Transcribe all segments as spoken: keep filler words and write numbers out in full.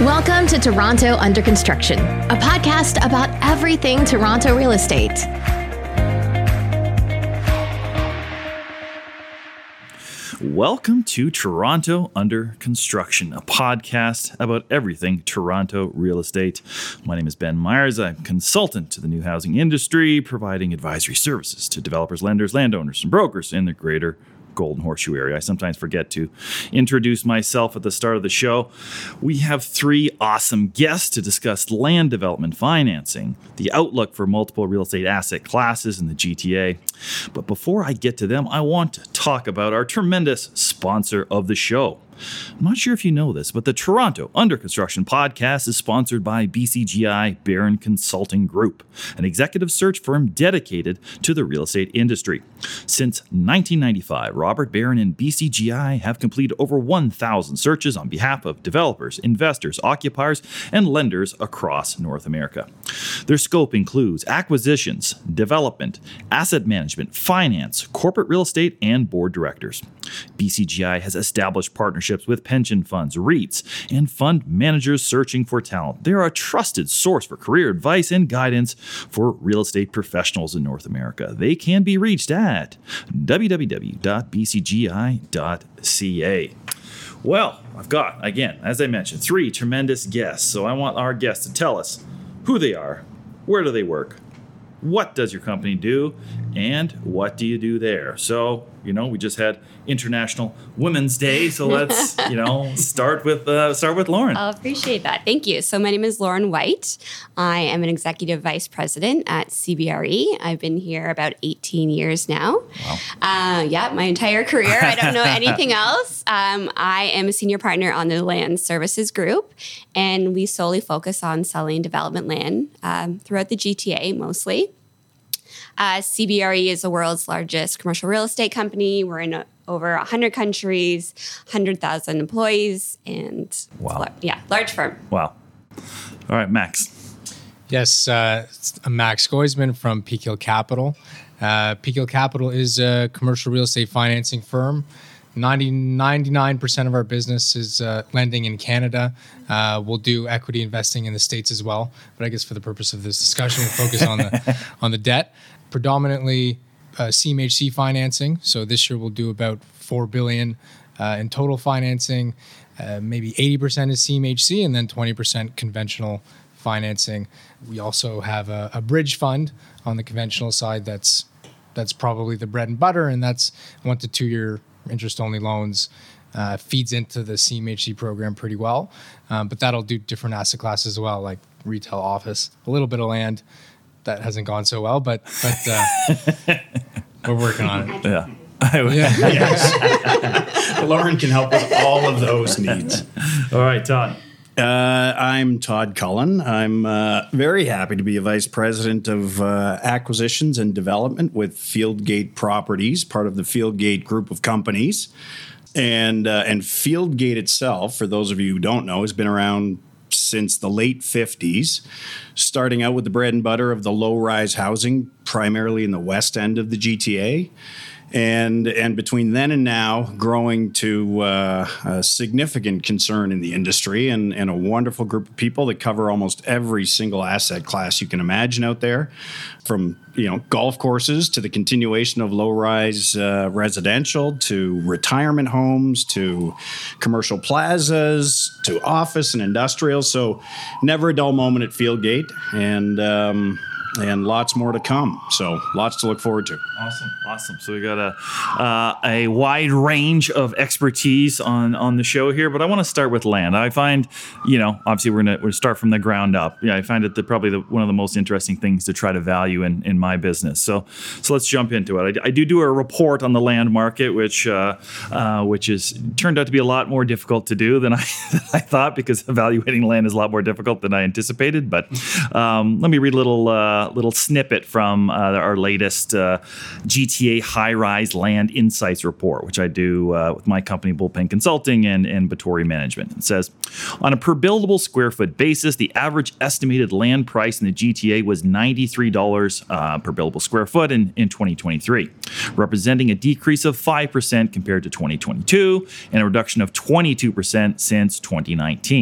Welcome to Toronto Under Construction, a podcast about everything Toronto real estate. Welcome to Toronto Under Construction, a podcast about everything Toronto real estate. My name is Ben Myers. I'm a consultant to the new housing industry, providing advisory services to developers, lenders, landowners, and brokers in the greater Golden Horseshoe area. I sometimes forget to introduce myself at the start of the show. We have three awesome guests to discuss land development financing, the outlook for multiple real estate asset classes in the G T A. But before I get to them, I want to talk about our tremendous sponsor of the show. I'm not sure if you know this, but the Toronto Under Construction podcast is sponsored by B C G I Barron Consulting Group, an executive search firm dedicated to the real estate industry. Since nineteen ninety-five, Robert Barron and B C G I have completed over one thousand searches on behalf of developers, investors, occupiers, and lenders across North America. Their scope includes acquisitions, development, asset management, finance, corporate real estate, and board directors. B C G I has established partnerships with pension funds, REITs, and fund managers searching for talent. They are a trusted source for career advice and guidance for real estate professionals in North America. They can be reached at w w w dot b c g i dot c a. Well, I've got, again, as I mentioned, three tremendous guests. So I want our guests to tell us who they are, where do they work, what does your company do, and what do you do there? So, you know, we just had International Women's Day, so let's, you know, start with uh, start with Lauren. I appreciate that. Thank you. So my name is Lauren White. I am an executive vice president at C B R E. I've been here about eighteen years now. Wow. Uh, yeah, my entire career. I don't know anything else. Um, I am a senior partner on the Land Services Group, and we solely focus on selling development land um, throughout the G T A mostly. Uh, C B R E is the world's largest commercial real estate company. We're in a, over one hundred countries, one hundred thousand employees, and wow. lar- yeah, large firm. Wow. All right, Max. Yes, uh, I'm Max Goisman from Peak Hill Capital. Uh, Peak Hill Capital is a commercial real estate financing firm. ninety, ninety-nine percent of our business is uh, lending in Canada. Uh, we'll do equity investing in the States as well. But I guess for the purpose of this discussion, we'll focus on the on the debt. Predominantly uh, C M H C financing. So this year we'll do about four billion dollars uh, in total financing. Uh, maybe eighty percent is C M H C and then twenty percent conventional financing. We also have a, a bridge fund on the conventional side. That's that's probably the bread and butter, and that's one to two year interest-only loans. Uh, feeds into the C M H C program pretty well, um, but that'll do different asset classes as well, like retail, office, a little bit of land. That hasn't gone so well, but but uh, we're working on it. Yeah. Yeah. Yes. Lauren can help with all of those needs. All right, Todd. Uh, I'm Todd Cullen. I'm uh, very happy to be a vice president of uh, acquisitions and development with Fieldgate Properties, part of the Fieldgate group of companies. And uh, and Fieldgate itself, for those of you who don't know, has been around since the late fifties, starting out with the bread and butter of the low-rise housing, primarily in the west end of the G T A. And and between then and now, growing to uh, a significant concern in the industry and, and a wonderful group of people that cover almost every single asset class you can imagine out there, from you know golf courses to the continuation of low-rise uh, residential to retirement homes to commercial plazas to office and industrial. So never a dull moment at Fieldgate, and um, and lots more to come. So lots to look forward to. Awesome, awesome. So we got a uh, a wide range of expertise on, on the show here, but I want to start with land. I find, you know, obviously we're gonna we're gonna start from the ground up. Yeah, I find it the, probably the, one of the most interesting things to try to value in, in my business. So so let's jump into it. I, I do do a report on the land market, which uh, uh, which is turned out to be a lot more difficult to do than I than I thought, because evaluating land is a lot more difficult than I anticipated. But um, let me read a little uh, little snippet from uh, our latest Uh, G T A High-Rise Land Insights Report, which I do uh, with my company, Bullpen Consulting and, and Batory Management. It says, on a per buildable square foot basis, the average estimated land price in the G T A was ninety-three dollars uh, per buildable square foot in, in twenty twenty-three, representing a decrease of five percent compared to twenty twenty-two and a reduction of twenty-two percent since twenty nineteen.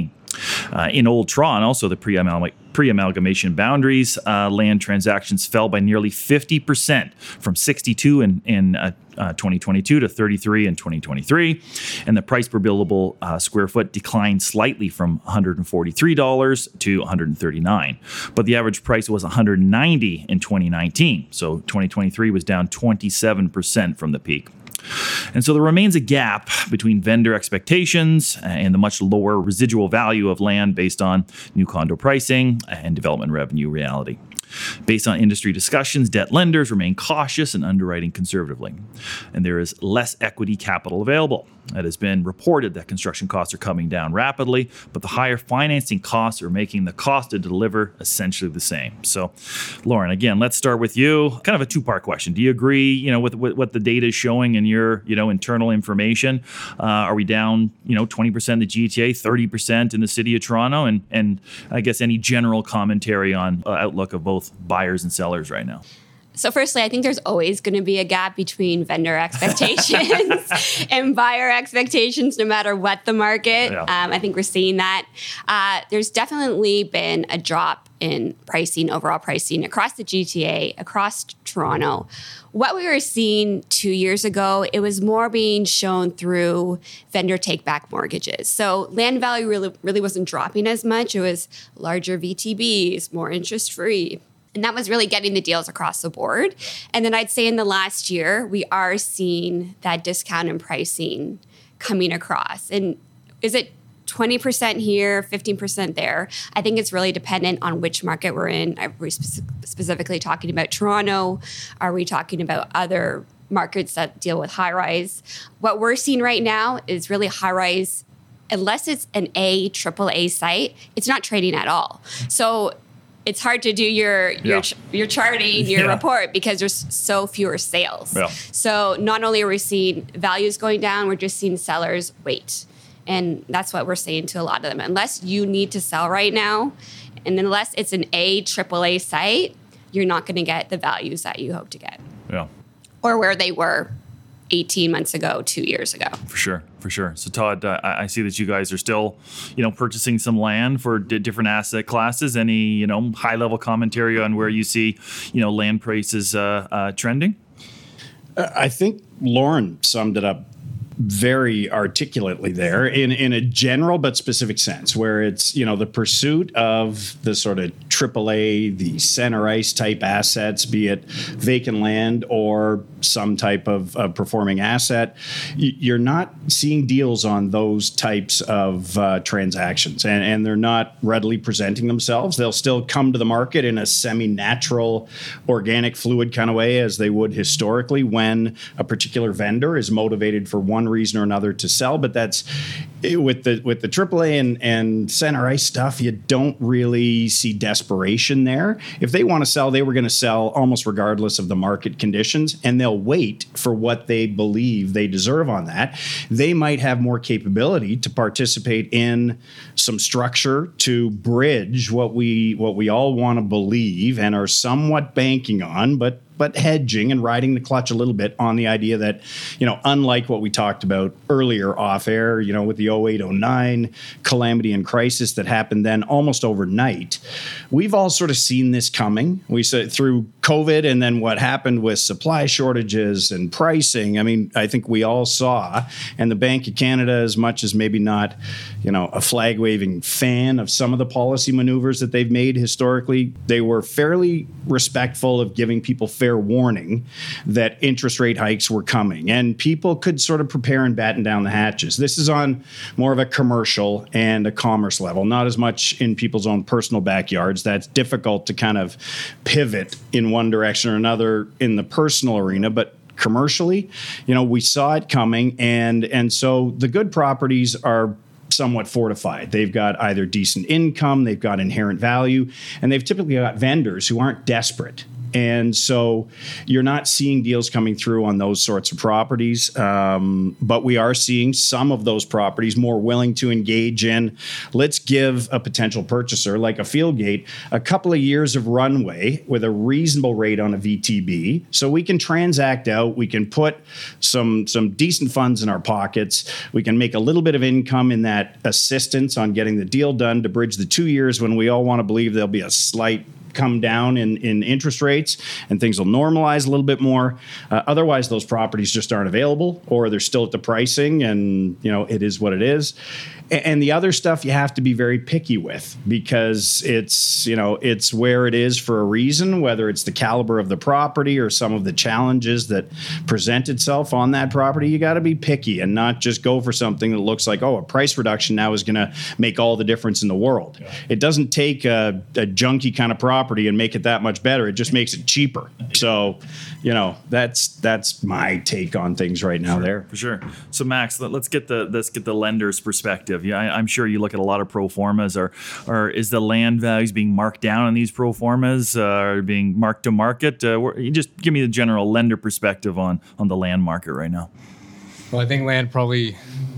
Uh, in Old Toronto, also the pre-amalgam- pre-amalgamation boundaries, uh, land transactions fell by nearly fifty percent from sixty-two in, in uh, uh, twenty twenty-two to thirty-three in twenty twenty-three. And the price per buildable uh, square foot declined slightly from one hundred forty-three dollars to one hundred thirty-nine dollars. But the average price was one hundred ninety dollars in twenty nineteen. So twenty twenty-three was down twenty-seven percent from the peak. And so there remains a gap between vendor expectations and the much lower residual value of land based on new condo pricing and development revenue reality. Based on industry discussions, debt lenders remain cautious and underwriting conservatively, and there is less equity capital available. It has been reported that construction costs are coming down rapidly, but the higher financing costs are making the cost to deliver essentially the same. So, Lauren, again, let's start with you. Kind of a two-part question. Do you agree, you know, with, with what the data is showing in your, you know, internal information? Uh, are we down, you know, twenty percent in the G T A, thirty percent in the city of Toronto? And and I guess any general commentary on uh, outlook of both buyers and sellers right now? So firstly, I think there's always going to be a gap between vendor expectations and buyer expectations, no matter what the market. Yeah. Um, I think we're seeing that. Uh, there's definitely been a drop in pricing, overall pricing across the G T A, across Toronto. What we were seeing two years ago, it was more being shown through vendor take-back mortgages. So land value really, really wasn't dropping as much. It was larger V T Bs, more interest-free. And that was really getting the deals across the board. And then I'd say in the last year, we are seeing that discount in pricing coming across. And is it twenty percent here, fifteen percent there? I think it's really dependent on which market we're in. Are we spe- specifically talking about Toronto? Are we talking about other markets that deal with high-rise? What we're seeing right now is really high-rise, unless it's an A, triple A site, it's not trading at all. So it's hard to do your your yeah. your charting, your yeah. report, because there's so fewer sales. Yeah. So not only are we seeing values going down, we're just seeing sellers wait. And that's what we're saying to a lot of them. Unless you need to sell right now, and unless it's an A, triple A site, you're not going to get the values that you hope to get. Yeah. Or where they were eighteen months ago, two years ago. For sure, for sure. So Todd, uh, I see that you guys are still, you know, purchasing some land for d- different asset classes. Any, you know, high level commentary on where you see, you know, land prices uh, uh, trending? Uh, I think Lauren summed it up very articulately there in, in a general but specific sense, where it's, you know, the pursuit of the sort of triple A, the center ice type assets, be it vacant land or some type of, of performing asset. You're not seeing deals on those types of uh, transactions, and, and they're not readily presenting themselves. They'll still come to the market in a semi-natural, organic, fluid kind of way, as they would historically when a particular vendor is motivated for one reason or another to sell. But that's with the with the triple A and, and center ice stuff, you don't really see desperation there. If they want to sell, they were going to sell almost regardless of the market conditions, and they'll wait for what they believe they deserve on that. They might have more capability to participate in some structure to bridge what we what we all want to believe and are somewhat banking on, but but hedging and riding the clutch a little bit on the idea that, you know, unlike what we talked about earlier off air, you know, with the oh eight oh nine calamity and crisis that happened then almost overnight, we've all sort of seen this coming. We saw it through COVID, and then what happened with supply shortages and pricing. I mean, I think we all saw, and the Bank of Canada, as much as maybe not, you know, a flag waving fan of some of the policy maneuvers that they've made historically, they were fairly respectful of giving people fair warning that interest rate hikes were coming, and people could sort of prepare and batten down the hatches. This is on more of a commercial and a commerce level, not as much in people's own personal backyards. That's difficult to kind of pivot in one direction or another in the personal arena, but commercially, you know, we saw it coming, and and so the good properties are somewhat fortified. They've got either decent income, they've got inherent value, and they've typically got vendors who aren't desperate And so you're not seeing deals coming through on those sorts of properties. Um, but we are seeing some of those properties more willing to engage in, let's give a potential purchaser like a Fieldgate a couple of years of runway with a reasonable rate on a V T B. So we can transact out, we can put some, some decent funds in our pockets. We can make a little bit of income in that assistance on getting the deal done to bridge the two years when we all want to believe there'll be a slight come down in, in interest rates and things will normalize a little bit more. Uh, otherwise, those properties just aren't available, or they're still at the pricing and, you know, it is what it is. And, and the other stuff you have to be very picky with, because it's, you know, it's where it is for a reason, whether it's the caliber of the property or some of the challenges that present itself on that property. You got to be picky and not just go for something that looks like, oh, a price reduction now is going to make all the difference in the world. Yeah. It doesn't take a, a junky kind of property and make it that much better. It just makes it cheaper. So, you know, that's that's my take on things right now. Sure, there for sure. So Max, let, let's get the let's get the lender's perspective. Yeah, I, I'm sure you look at a lot of pro formas. Or or is the land values being marked down on these pro formas, uh, or being marked to market? Uh, where, you just give me the general lender perspective on on the land market right now. Well, I think land probably,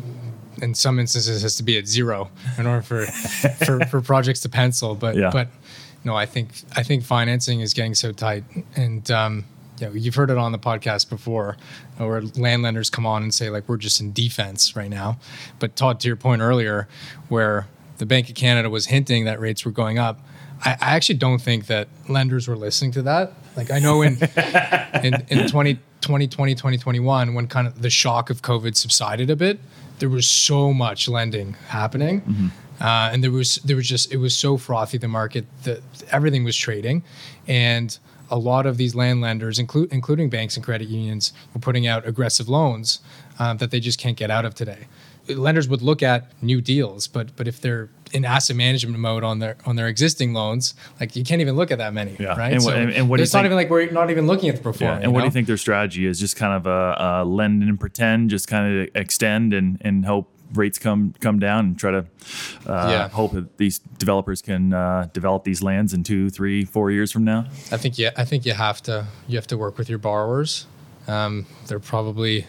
in some instances, has to be at zero in order for for, for projects to pencil. But yeah. but no, I think I think financing is getting so tight, and um, you know, you've heard it on the podcast before, where land lenders come on and say like we're just in defense right now. But Todd, to your point earlier, where the Bank of Canada was hinting that rates were going up, I, I actually don't think that lenders were listening to that. Like I know in in, in twenty twenty, twenty twenty-one, when kind of the shock of COVID subsided a bit, there was so much lending happening. Mm-hmm. Uh, and there was there was just it was so frothy, the market, that everything was trading, and a lot of these land lenders, include, including banks and credit unions, were putting out aggressive loans uh, that they just can't get out of today. Lenders would look at new deals, but but if they're in asset management mode on their on their existing loans, like you can't even look at that many, yeah. right? And, so and, and what it's do you not think, even like we're not even looking at the performance. Yeah. And what know? do you think their strategy is? Just kind of a, a lend and pretend, just kind of extend and, and hope rates come come down and try to uh, yeah. hope that these developers can uh, develop these lands in two, three, four years from now? I think yeah, I think you have to you have to work with your borrowers. Um, they're probably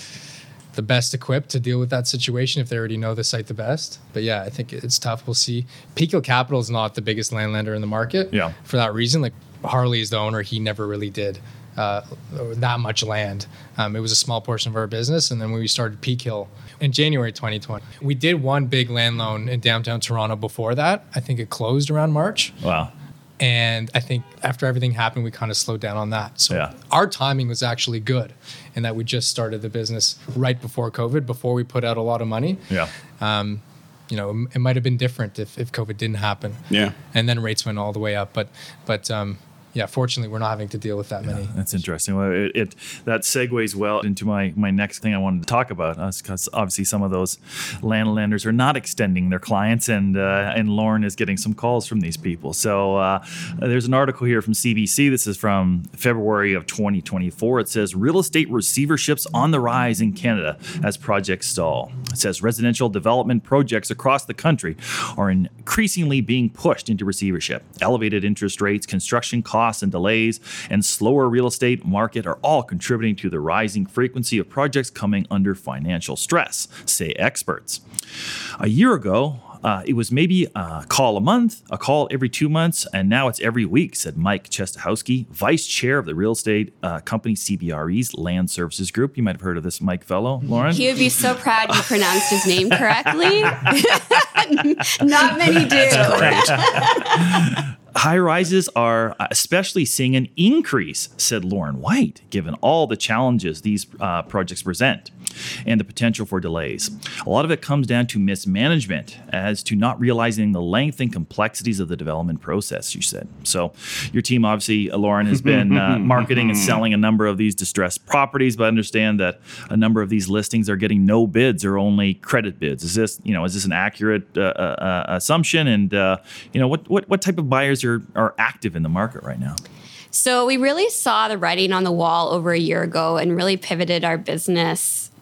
the best equipped to deal with that situation if they already know the site the best. But yeah, I think it's tough. We'll see. Peak Hill Capital is not the biggest land lender in the market. Yeah. For that reason, like Harley is the owner. He never really did uh, that much land. Um, it was a small portion of our business. And then when we started Peak Hill in January twenty twenty, we did one big land loan in downtown Toronto before that. I think it closed around March. Wow. And I think after everything happened, we kind of slowed down on that. So yeah. our timing was actually good in that we just started the business right before COVID, before we put out a lot of money. Yeah. Um, you know, it, it might have been different if, if COVID didn't happen. Yeah. And then rates went all the way up. But, but, um, yeah, fortunately, we're not having to deal with that many. Yeah, that's interesting. Well, it, it that segues well into my, my next thing I wanted to talk about, because uh, obviously some of those land lenders are not extending their clients, and uh, and Lauren is getting some calls from these people. So uh, there's an article here from C B C. This is from February of twenty twenty-four. It says real estate receiverships on the rise in Canada as projects stall. It says residential development projects across the country are increasingly being pushed into receivership. Elevated interest rates, construction costs, and delays, and slower real estate market are all contributing to the rising frequency of projects coming under financial stress, say experts. A year ago, uh, it was maybe a call a month, a call every two months, and now it's every week, said Mike Chestahowski, vice chair of the real estate uh, company C B R E's Land Services Group. You might have heard of this Mike fellow, Lauren. He would be so proud you pronounced his name correctly. Not many do. That's great. High rises are especially seeing an increase, said Lauren White, given all the challenges these uh, projects present and the potential for delays. A lot of it comes down to mismanagement as to not realizing the length and complexities of the development process, she said. So your team, obviously, Lauren, has been uh, marketing and selling a number of these distressed properties, but I understand that a number of these listings are getting no bids or only credit bids. Is this, you know, is this an accurate uh, uh, assumption? And, uh, you know, what, what, what type of buyers are, are active in the market right now? So we really saw the writing on the wall over a year ago and really pivoted our business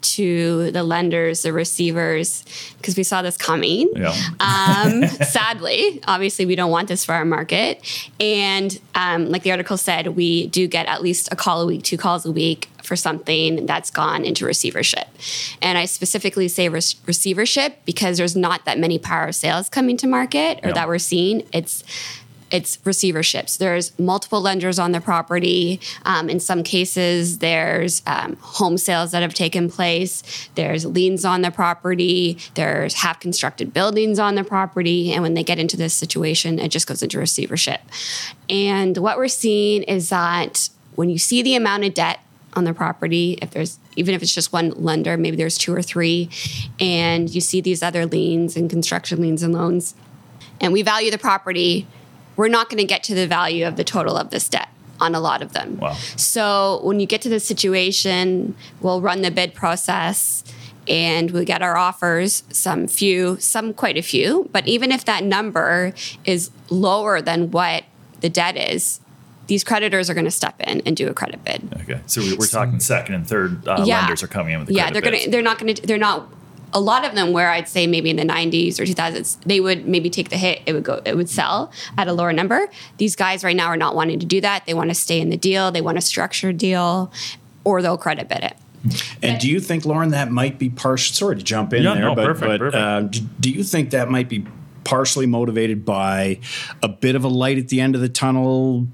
to the lenders, the receivers, because we saw this coming. Yeah. Um, sadly, obviously, we don't want this for our market. And um, like the article said, we do get at least a call a week, two calls a week for something that's gone into receivership. And I specifically say re- receivership because there's not that many power sales coming to market or Yeah. that we're seeing. It's It's receiverships. There's multiple lenders on the property. Um, in some cases, there's um, home sales that have taken place. There's liens on the property. There's half-constructed buildings on the property. And when they get into this situation, it just goes into receivership. And what we're seeing is that when you see the amount of debt on the property, if there's even if it's just one lender, maybe there's two or three, and you see these other liens and construction liens and loans, and we value the property, we're not going to get to the value of the total of this debt on a lot of them. Wow. So when you get to this situation, we'll run the bid process and we get our offers, some few, some quite a few. But even if that number is lower than what the debt is, these creditors are going to step in and do a credit bid. Okay. So we- we're talking second and third uh, Yeah. lenders are coming in with the Yeah, credit they're going bids. to, they're not going to, they're not, a lot of them where I'd say maybe in the nineties or two thousands, they would maybe take the hit, it would go, it would sell at a lower number. These guys right now are not wanting to do that. They want to stay in the deal. They want a structured deal, or they'll credit bid it. And do you think, Lauren, that might be partial? Sorry to jump in Yeah, there, no, but, perfect, but perfect. Uh, do, do you think that might be partially motivated by a bit of a light at the end of the tunnel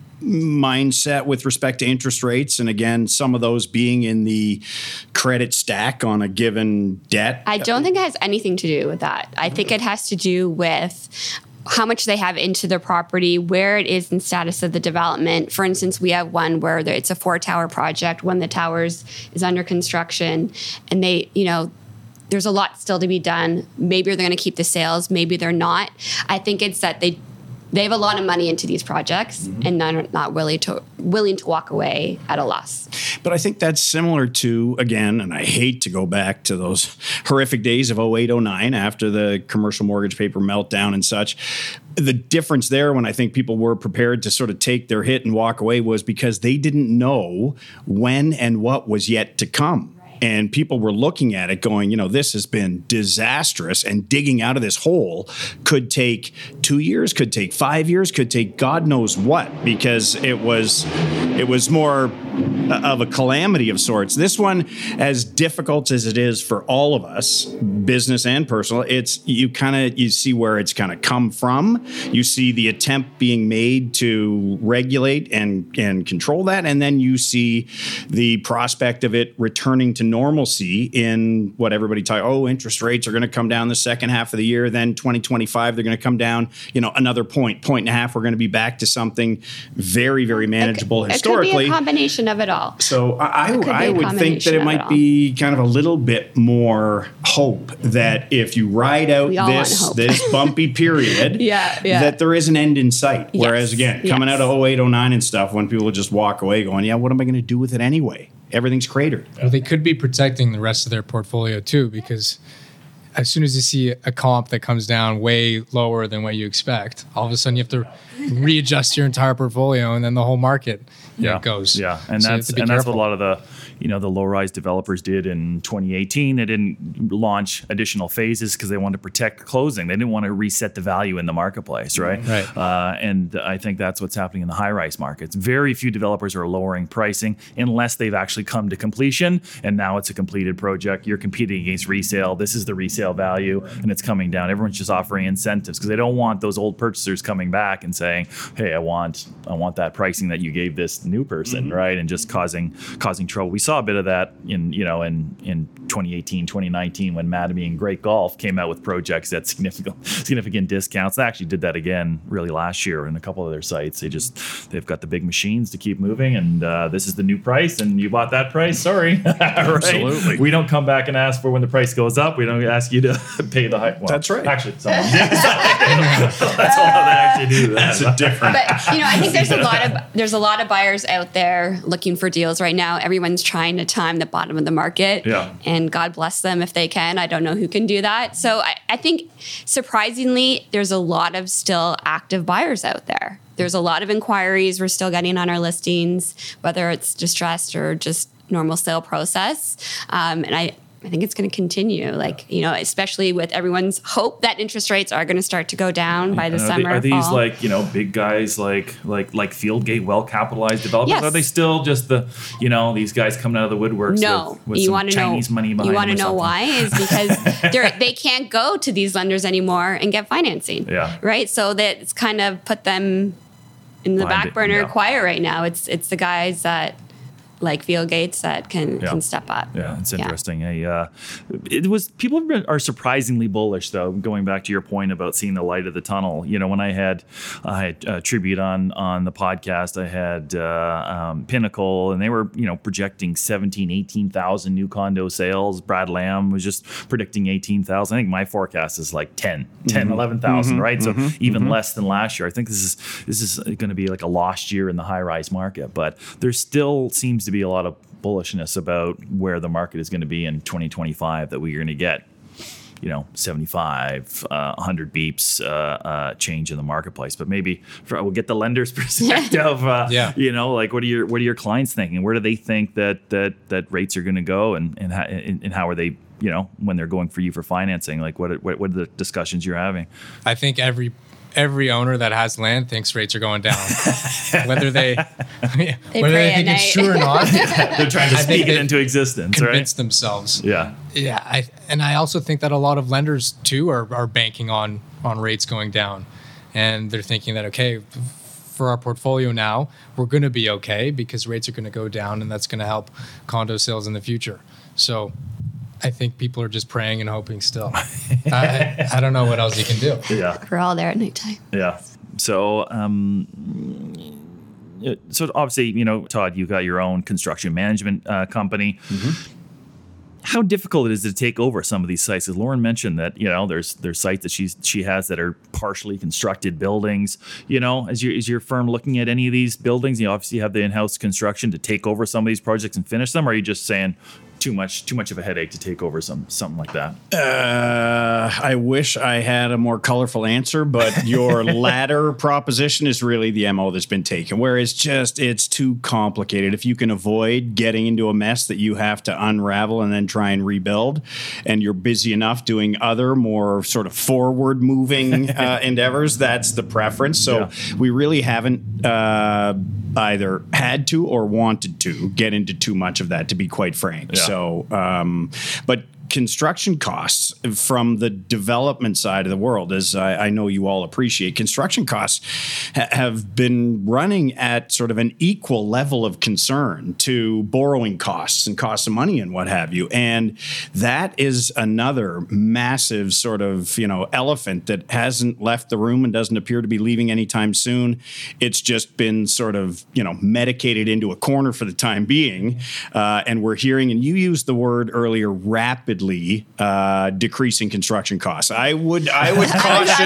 mindset with respect to interest rates? And again, some of those being in the credit stack on a given debt? I don't think it has anything to do with that. I think it has to do with how much they have into the property, where it is in status of the development. For instance, we have one where there, it's a four tower project. One of the towers is under construction, and they, you know, there's a lot still to be done. Maybe they're going to keep the sales, maybe they're not. I think it's that they they have a lot of money into these projects, mm-hmm. and they're not willing to willing to walk away at a loss. But I think that's similar to, again, and I hate to go back to those horrific days of oh eight, oh nine after the commercial mortgage paper meltdown and such. The difference there, when I think people were prepared to sort of take their hit and walk away, was because they didn't know when and what was yet to come. And people were looking at it going, you know, this has been disastrous, and digging out of this hole could take two years, could take five years, could take God knows what, because it was it was more of a calamity of sorts. This one, as difficult as it is for all of us, business and personal, it's you kind of you see where it's kind of come from. You see the attempt being made to regulate and and control that, and then you see the prospect of it returning to normalcy in what everybody talk. Oh, interest rates are going to come down the second half of the year. Then twenty twenty-five, they're going to come down. You know, another point, point and a half. We're going to be back to something very, very manageable it, historically. It could be a combination of it all. So I, It could I, I be a would think that combination it of might it all. be kind of a little bit more hope that if you ride out We all want this hope. this bumpy period, Yeah, yeah. that there is an end in sight. Yes, Whereas again, coming yes. out of oh eight, oh nine and stuff, when people just walk away going, yeah, what am I going to do with it anyway? Everything's cratered. Well, they could be protecting the rest of their portfolio too, because as soon as you see a comp that comes down way lower than what you expect, all of a sudden you have to readjust your entire portfolio, and then the whole market you know, yeah. goes. Yeah, and So you have that's to be and that's what careful. a lot of the you know the low-rise developers did in twenty eighteen. They didn't launch additional phases because they wanted to protect closing. They didn't want to reset the value in the marketplace, right? Right. Uh, and I think that's what's happening in the high-rise markets. Very few developers are lowering pricing unless they've actually come to completion, and now it's a completed project. You're competing against resale. This is the resale value, and it's coming down. Everyone's just offering incentives because they don't want those old purchasers coming back and saying, "Hey, I want I want that pricing that you gave this new person," Mm-hmm. right? And just causing causing trouble. We saw a bit of that in you know in in twenty eighteen, twenty nineteen when Mattamy and Great Golf came out with projects at significant significant discounts. They actually did that again really last year in a couple of their sites. They just they've got the big machines to keep moving, and uh, this is the new price, and you bought that price. Sorry, right? Absolutely. We don't come back and ask for when the price goes up. We don't ask you to pay the high. Well, That's right. Actually, someone did. That's all they actually do. That's a different. But you know, I think there's a lot of there's a lot of buyers out there looking for deals right now. Everyone's trying to time the bottom of the market, Yeah. and God bless them if they can. I don't know who can do that. So I, I think surprisingly, there's a lot of still active buyers out there. There's a lot of inquiries we're still getting on our listings, whether it's distressed or just normal sale process. Um, and I, I think it's going to continue, like, you know, especially with everyone's hope that interest rates are going to start to go down by the And are summer. They, are these fall. like, you know, big guys like like like Fieldgate, well capitalized developers? Yes. Are they still just the, you know, these guys coming out of the woodworks? No, with, with you some want to know. Chinese money behind You want to them or know something? why? Is because they're they can't go to these lenders anymore and get financing. Yeah. Right. So that's kind of put them in the Behind back it, burner yeah. quiet right now. It's it's the guys that like Fieldgates that can Yeah. can step up. Yeah, it's interesting. I, uh, it was people have been, are surprisingly bullish, though. Going back to your point about seeing the light of the tunnel. You know, when I had I had uh, Tribute on on the podcast, I had uh, um, Pinnacle, and they were you know projecting seventeen, eighteen thousand new condo sales. Brad Lamb was just predicting eighteen thousand. I think my forecast is like ten, ten, Mm-hmm. eleven thousand, right? So even less than last year. I think this is this is going to be like a lost year in the high rise market, but there still seems to be a lot of bullishness about where the market is going to be in twenty twenty-five, that we're going to get, you know, seventy-five, uh, one hundred beeps uh, uh, change in the marketplace. But maybe for, we'll get the lender's perspective. Uh, Yeah. You know, like what are your what are your clients thinking? Where do they think that that that rates are going to go, and and how, and, and how are they, you know, when they're going for you for financing? Like what are, what what are the discussions you're having? I think every every owner that has land thinks rates are going down, whether they They whether pray they at think it's night. true or not. They're trying to I think speak it they into existence, Convince right? themselves. Yeah. Yeah, I, and I also think that a lot of lenders too are, are banking on on rates going down, and they're thinking that okay, for our portfolio now, we're going to be okay because rates are going to go down, and that's going to help condo sales in the future. So, I think people are just praying and hoping still. I, I don't know what else you can do. Yeah. We're all there at nighttime. Yeah. So, um, yeah, so obviously, you know, Todd, you've got your own construction management uh, company. How difficult it is to take over some of these sites? As Lauren mentioned, that you know, there's there's sites that she's she has that are partially constructed buildings. You know, is your is your firm looking at any of these buildings? You obviously have the in-house construction to take over some of these projects and finish them. Or are you just saying too much too much of a headache to take over some something like that? Uh, I wish I had a more colorful answer, but your latter proposition is really the M O that's been taken, where it's just, it's too complicated. If you can avoid getting into a mess that you have to unravel and then try and rebuild, and you're busy enough doing other more sort of forward moving uh, endeavors, that's the preference. So Yeah. we really haven't uh, either had to or wanted to get into too much of that, to be quite frank. Yeah. So, um, but construction costs from the development side of the world, as I, I know you all appreciate, construction costs ha- have been running at sort of an equal level of concern to borrowing costs and costs of money and what have you. And that is another massive sort of, you know, elephant that hasn't left the room and doesn't appear to be leaving anytime soon. It's just been sort of, you know, medicated into a corner for the time being. Uh, and we're hearing, and you used the word earlier, rapidly uh, decreasing construction costs. I would I would caution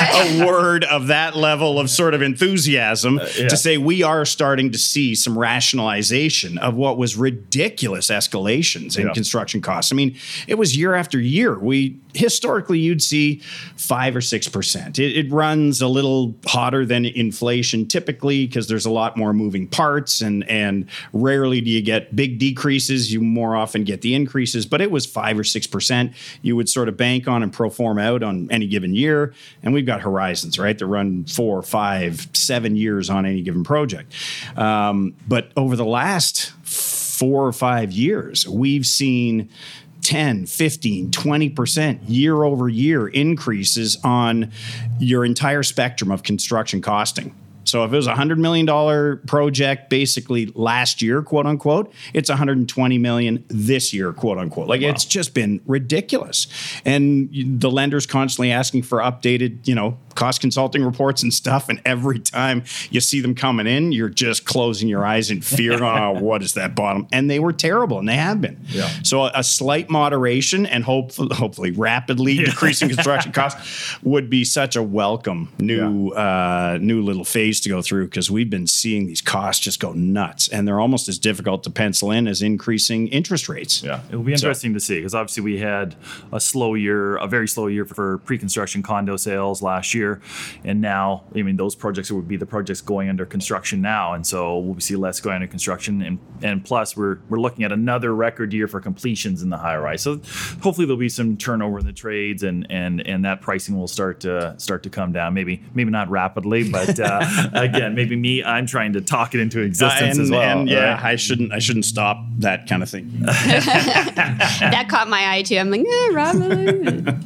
a word of that level of sort of enthusiasm yeah. to say we are starting to see some rationalization of what was ridiculous escalations in Yeah. construction costs. I mean, it was year after year. We historically you'd see five or six percent. It, it runs a little hotter than inflation typically because there's a lot more moving parts, and and rarely do you get big decreases. You more often get the increases, but it was five or six percent. You would sort of bank on and pro forma out on any given year, and we've got horizons, right, that run four, five, seven years on any given project. Um, but over the last four or five years, we've seen ten, fifteen, twenty percent year over year increases on your entire spectrum of construction costing. So if it was a one hundred million dollars project basically last year, quote unquote, it's one hundred twenty million dollars this year, quote unquote. Like, wow. It's just been ridiculous. And the lender's constantly asking for updated, you know, cost consulting reports and stuff. And every time you see them coming in, you're just closing your eyes in fear. Oh, what is that bottom? And they were terrible, and they have been. Yeah. So a, a slight moderation and hopefully, hopefully rapidly yeah. decreasing construction costs would be such a welcome new yeah. uh, new little phase to go through, because we've been seeing these costs just go nuts, and they're almost as difficult to pencil in as increasing interest rates. Yeah, it will be interesting so, to see, because obviously we had a slow year, a very slow year for pre-construction condo sales last year. year. And now, I mean, those projects would be the projects going under construction now. And so we'll see less going under construction. And and plus, we're we're looking at another record year for completions in the high rise. So hopefully there'll be some turnover in the trades, and and and that pricing will start to start to come down. Maybe maybe not rapidly, but uh, again, maybe me, I'm trying to talk it into existence and, as well. And yeah, right? I shouldn't I shouldn't stop that kind of thing. That caught my eye too. I'm like, eh, rapidly.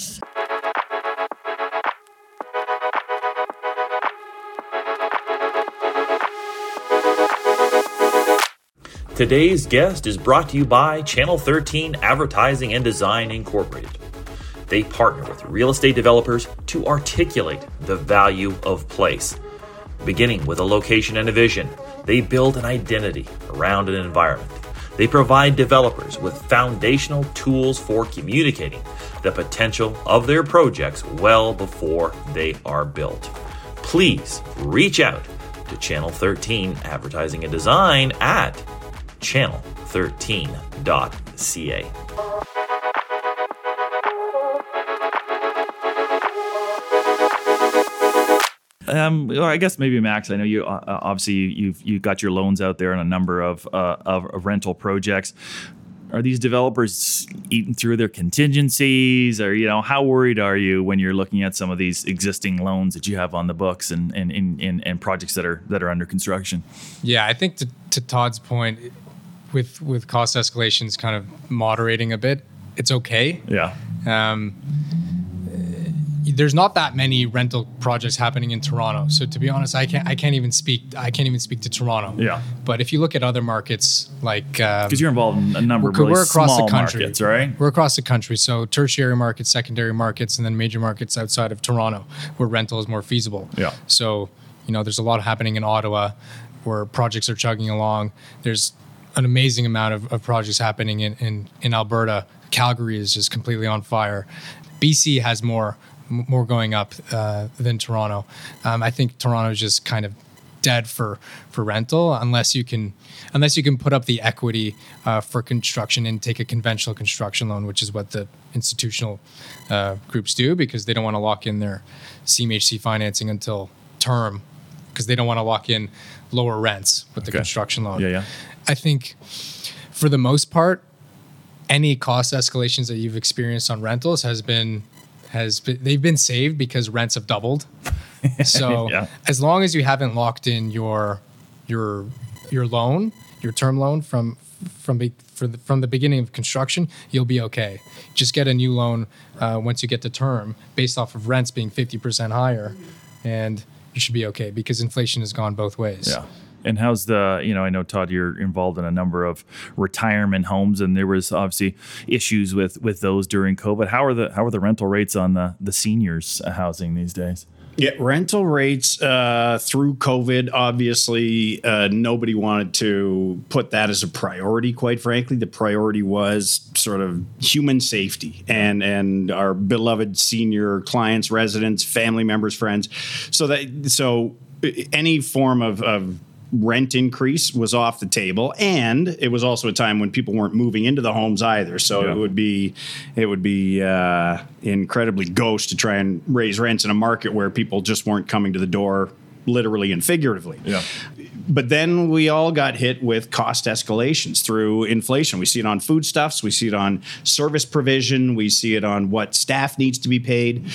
Today's guest is brought to you by Channel thirteen Advertising and Design Incorporated. They partner with real estate developers to articulate the value of place. Beginning with a location and a vision, they build an identity around an environment. They provide developers with foundational tools for communicating the potential of their projects well before they are built. Please reach out to Channel thirteen Advertising and Design at channel thirteen dot c a. Um, well, I guess maybe Max. I know you uh, obviously you've you got your loans out there on a number of, uh, of of rental projects. Are these developers eating through their contingencies, or you know, how worried are you when you're looking at some of these existing loans that you have on the books and and and, and, and projects that are that are under construction? Yeah, I think to, to Todd's point, with with cost escalations kind of moderating a bit, it's okay. Yeah. Um, there's not that many rental projects happening in Toronto, so to be honest, I can't I can't even speak I can't even speak to Toronto. Yeah. But if you look at other markets, like because um, you're involved in a number of really we're across small the country, markets, right? We're across the country, so tertiary markets, secondary markets, and then major markets outside of Toronto, where rental is more feasible. Yeah. So you know, there's a lot happening in Ottawa, where projects are chugging along. There's an amazing amount of, of projects happening in, in, in Alberta. Calgary is just completely on fire. B C has more more going up uh, than Toronto. Um, I think Toronto is just kind of dead for, for rental unless you can unless you can put up the equity uh, for construction and take a conventional construction loan, which is what the institutional uh, groups do, because they don't want to lock in their C M H C financing until term, because they don't want to lock in lower rents with the Okay. construction loan. Yeah, yeah. I think for the most part, any cost escalations that you've experienced on rentals has been has been, they've been saved because rents have doubled. So Yeah. as long as you haven't locked in your your your loan, your term loan from from be, for the, from the beginning of construction, you'll be okay. Just get a new loan uh, once you get to term, based off of rents being fifty percent higher, and you should be okay, because inflation has gone both ways. Yeah. And how's the, you know, I know, Todd, you're involved in a number of retirement homes, and there was obviously issues with, with those during COVID. How are the how are the rental rates on the, the seniors housing these days? Yeah, rental rates uh, through COVID, obviously, uh, nobody wanted to put that as a priority, quite frankly. The priority was sort of human safety and, and our beloved senior clients, residents, family members, friends. So that so any form of, of rent increase was off the table, and it was also a time when people weren't moving into the homes either. So Yeah. it would be it would be uh, incredibly gauche to try and raise rents in a market where people just weren't coming to the door, literally and figuratively. Yeah. But then we all got hit with cost escalations through inflation. We see it on foodstuffs. We see it on service provision. We see it on what staff needs to be paid.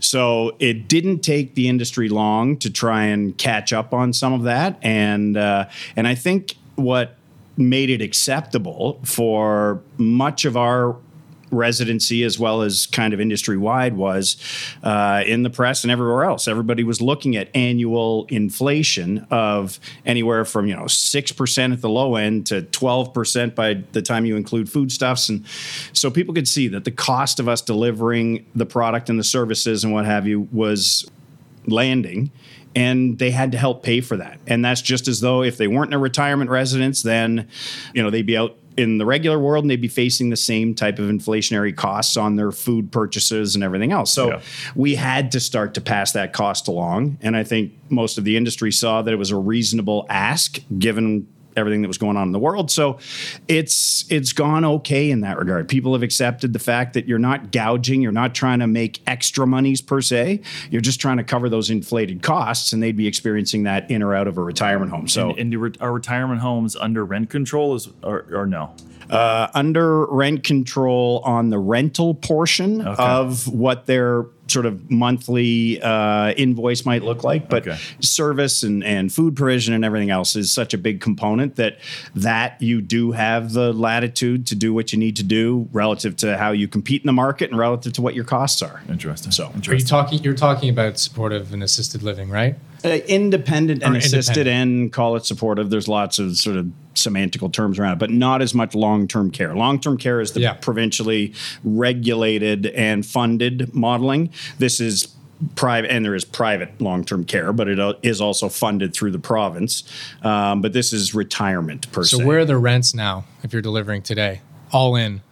So it didn't take the industry long to try and catch up on some of that. And uh, and I think what made it acceptable for much of our residency, as well as kind of industry wide, was uh, in the press and everywhere else. Everybody was looking at annual inflation of anywhere from, you know, six percent at the low end to twelve percent by the time you include foodstuffs. And so people could see that the cost of us delivering the product and the services and what have you was landing, and they had to help pay for that. And that's just as though if they weren't in a retirement residence, then, you know, they'd be out in the regular world and they'd be facing the same type of inflationary costs on their food purchases and everything else. So Yeah. we had to start to pass that cost along. And I think most of the industry saw that it was a reasonable ask given everything that was going on in the world. So it's it's gone okay in that regard. People have accepted the fact that you're not gouging, you're not trying to make extra monies per se. You're just trying to cover those inflated costs, and they'd be experiencing that in or out of a retirement home. So, and, and do re- are retirement homes under rent control, is or, or no? Uh, under rent control on the rental portion Okay. of what their sort of monthly uh, invoice might look like, but Okay. service and, and food provision and everything else is such a big component that that you do have the latitude to do what you need to do relative to how you compete in the market and relative to what your costs are. Interesting. So, Are you Interesting. talking? You're talking about supportive and assisted living, right? Uh, independent and Or assisted independent. and call it supportive. There's lots of sort of semantical terms around it, but not as much long-term care. Long-term care is the Yeah. provincially regulated and funded modeling. This is private, and there is private long-term care, but it uh, is also funded through the province. Um, but this is retirement per So se. where are the rents now if you're delivering today? All in.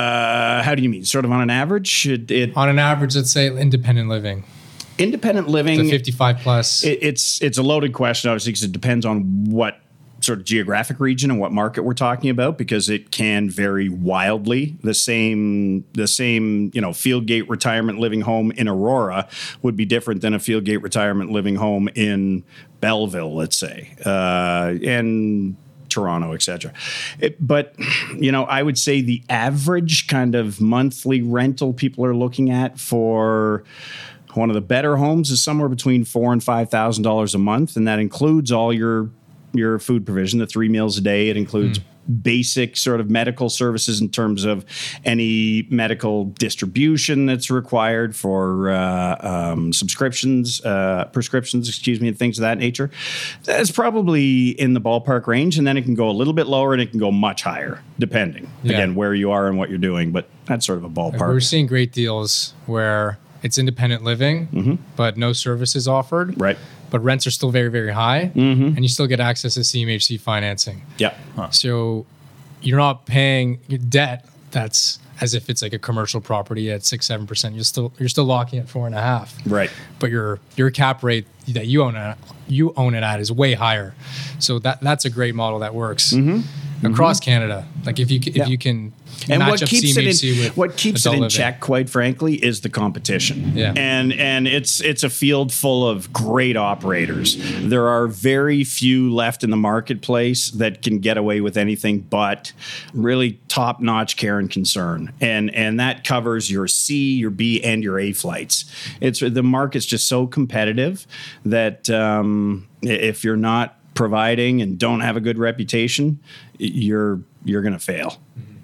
Uh, how do you mean? Sort of on an average? It, it On an average, let's say independent living, independent living. the fifty-five plus. It, it's it's a loaded question, obviously, because it depends on what sort of geographic region and what market we're talking about, because it can vary wildly. The same the same you know Fieldgate retirement living home in Aurora would be different than a Fieldgate retirement living home in Belleville, let's say, uh, and Toronto, et cetera. It, but, you know, I would say the average kind of monthly rental people are looking at for one of the better homes is somewhere between four and five thousand dollars a month, and that includes all your your food provision, the three meals a day. It includes mm. basic sort of medical services in terms of any medical distribution that's required for uh, um, subscriptions, uh, prescriptions, excuse me, and things of that nature. That's probably in the ballpark range, and then it can go a little bit lower and it can go much higher, depending, Yeah. again, where you are and what you're doing. But that's sort of a ballpark. We're seeing great deals where it's independent living, Mm-hmm. but no services offered. Right. But rents are still very, very high, Mm-hmm. and you still get access to C M H C financing. Yeah. So you're not paying your debt that's as if it's like a commercial property at six, seven percent. You're still you're still locking at four and a half. Right. But your your cap rate that you own it you own it at is way higher. So that that's a great model that works across Canada. Like if you if Mm-hmm. Yeah. you can And match what up keeps C M H it C in with what keeps it adult in living. check, quite frankly, is the competition. Yeah. And and it's it's a field full of great operators. There are very few left in the marketplace that can get away with anything but really top-notch care and concern. And and that covers your C, your B, and your A flights. It's the market's just so competitive that um, if you're not providing and don't have a good reputation, you're you're going to fail.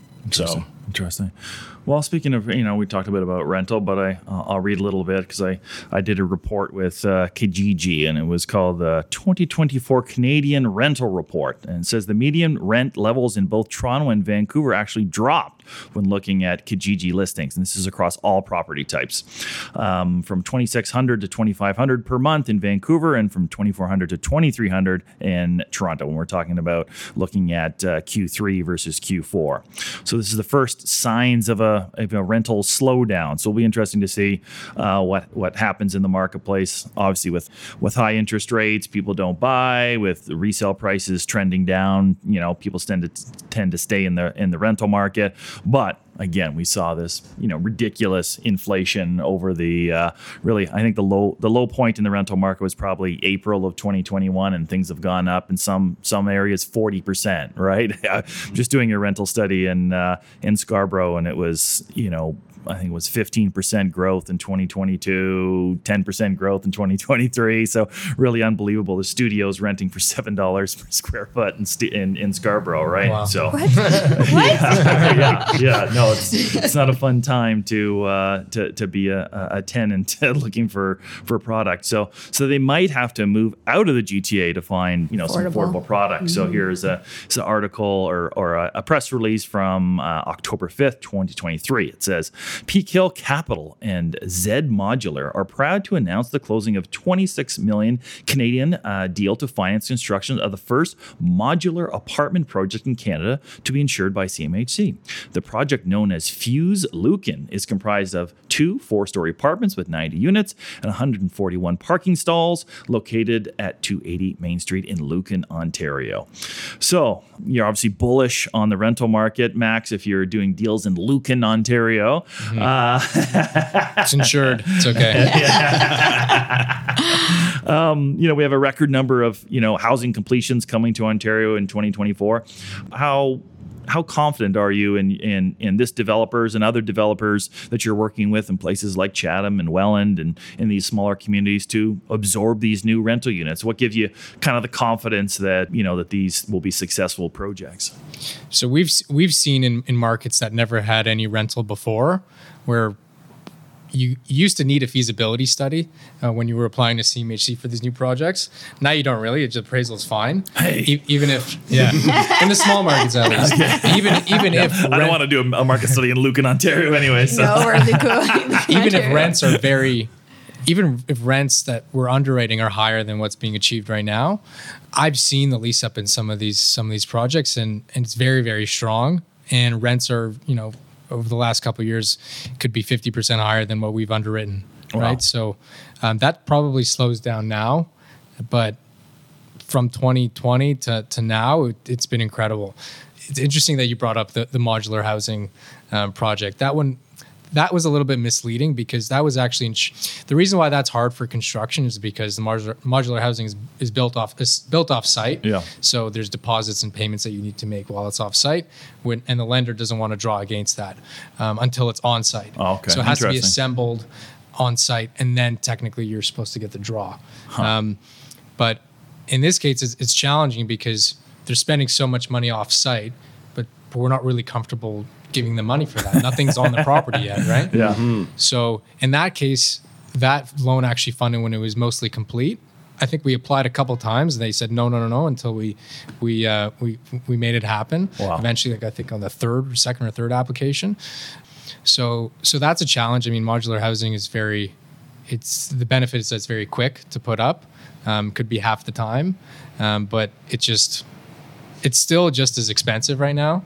So Interesting. Well, speaking of, you know, we talked a bit about rental, but I uh, I'll read a little bit because I, I did a report with uh, Kijiji, and it was called the twenty twenty-four Canadian Rental Report, and it says the median rent levels in both Toronto and Vancouver actually dropped when looking at Kijiji listings, and this is across all property types, um, from twenty-six hundred to twenty-five hundred per month in Vancouver, and from twenty-four hundred to twenty-three hundred in Toronto. When we're talking about looking at uh, Q three versus Q four, so this is the first signs of a, of a rental slowdown. So it'll be interesting to see uh, what what happens in the marketplace. Obviously, with with high interest rates, people don't buy. With the resale prices trending down, you know, people tend to tend to stay in the in the rental market. But again, we saw this, you know, ridiculous inflation over the uh, really. I think the low the low point in the rental market was probably April of twenty twenty-one, and things have gone up in some some areas forty percent. Right, just doing a rental study in uh, in Scarborough, and it was, you know, I think it was fifteen percent growth in twenty twenty-two, ten percent growth in twenty twenty-three. So really unbelievable. The studio's renting for seven dollars per square foot in, st- in in Scarborough, right? Wow. So What? What? yeah, yeah, no, it's it's not a fun time to uh, to to be a, a tenant looking for for product. So so they might have to move out of the G T A to find, you know, some Affordable. affordable products. So here's a it's an article or or a, a press release from uh, October fifth, twenty twenty-three. It says Peak Hill Capital and Zed Modular are proud to announce the closing of twenty-six million Canadian uh, deal to finance construction of the first modular apartment project in Canada to be insured by C M H C. The project, known as Fuse Lucan, is comprised of two four-story apartments with ninety units and one hundred forty-one parking stalls located at two eighty Main Street in Lucan, Ontario. So you're obviously bullish on the rental market, Max, if you're doing deals in Lucan, Ontario. Mm-hmm. Uh, it's insured. It's okay. um, you know, we have a record number of, you know, housing completions coming to Ontario in twenty twenty-four. How How confident are you in, in in this developers and other developers that you're working with in places like Chatham and Welland and in these smaller communities to absorb these new rental units? What gives you kind of the confidence that, you know, that these will be successful projects? So we've we've seen in, in markets that never had any rental before, where you used to need a feasibility study uh, when you were applying to C M H C for these new projects. Now you don't really. It's appraisal is fine. Hey. E- even if, yeah, in the small markets at least. Okay. Even even yeah, if I rent, don't want to do a, a market study in Lucan, Ontario, anyway. So. No, we're in the cool. Even if rents are very, even if rents that we're underwriting are higher than what's being achieved right now, I've seen the lease up in some of these some of these projects, and, and it's very very strong. And rents are, you know, over the last couple of years, could be fifty percent higher than what we've underwritten, wow. right? So um, that probably slows down now, but from twenty twenty to, to now, it, it's been incredible. It's interesting that you brought up the, the modular housing um, project. That one, that was a little bit misleading because that was actually, in sh- the reason why that's hard for construction is because the modular, modular housing is, is built off is built off site. Yeah. So there's deposits and payments that you need to make while it's off site, when, and the lender doesn't want to draw against that um, until it's on site. Oh, okay. So it has to be assembled on site, and then technically you're supposed to get the draw. Huh. Um, but in this case, it's, it's challenging because they're spending so much money off site, but, but we're not really comfortable giving them money for that. Nothing's on the property yet, right? Yeah. Mm-hmm. So in that case, that loan actually funded when it was mostly complete. I think we applied a couple times, and they said no, no, no, no until we we uh, we we made it happen. Wow. Eventually, like I think on the third, or second or third application. So so that's a challenge. I mean, modular housing is very, it's the benefit is that it's very quick to put up. Um, could be half the time, um, but it just it's still just as expensive right now.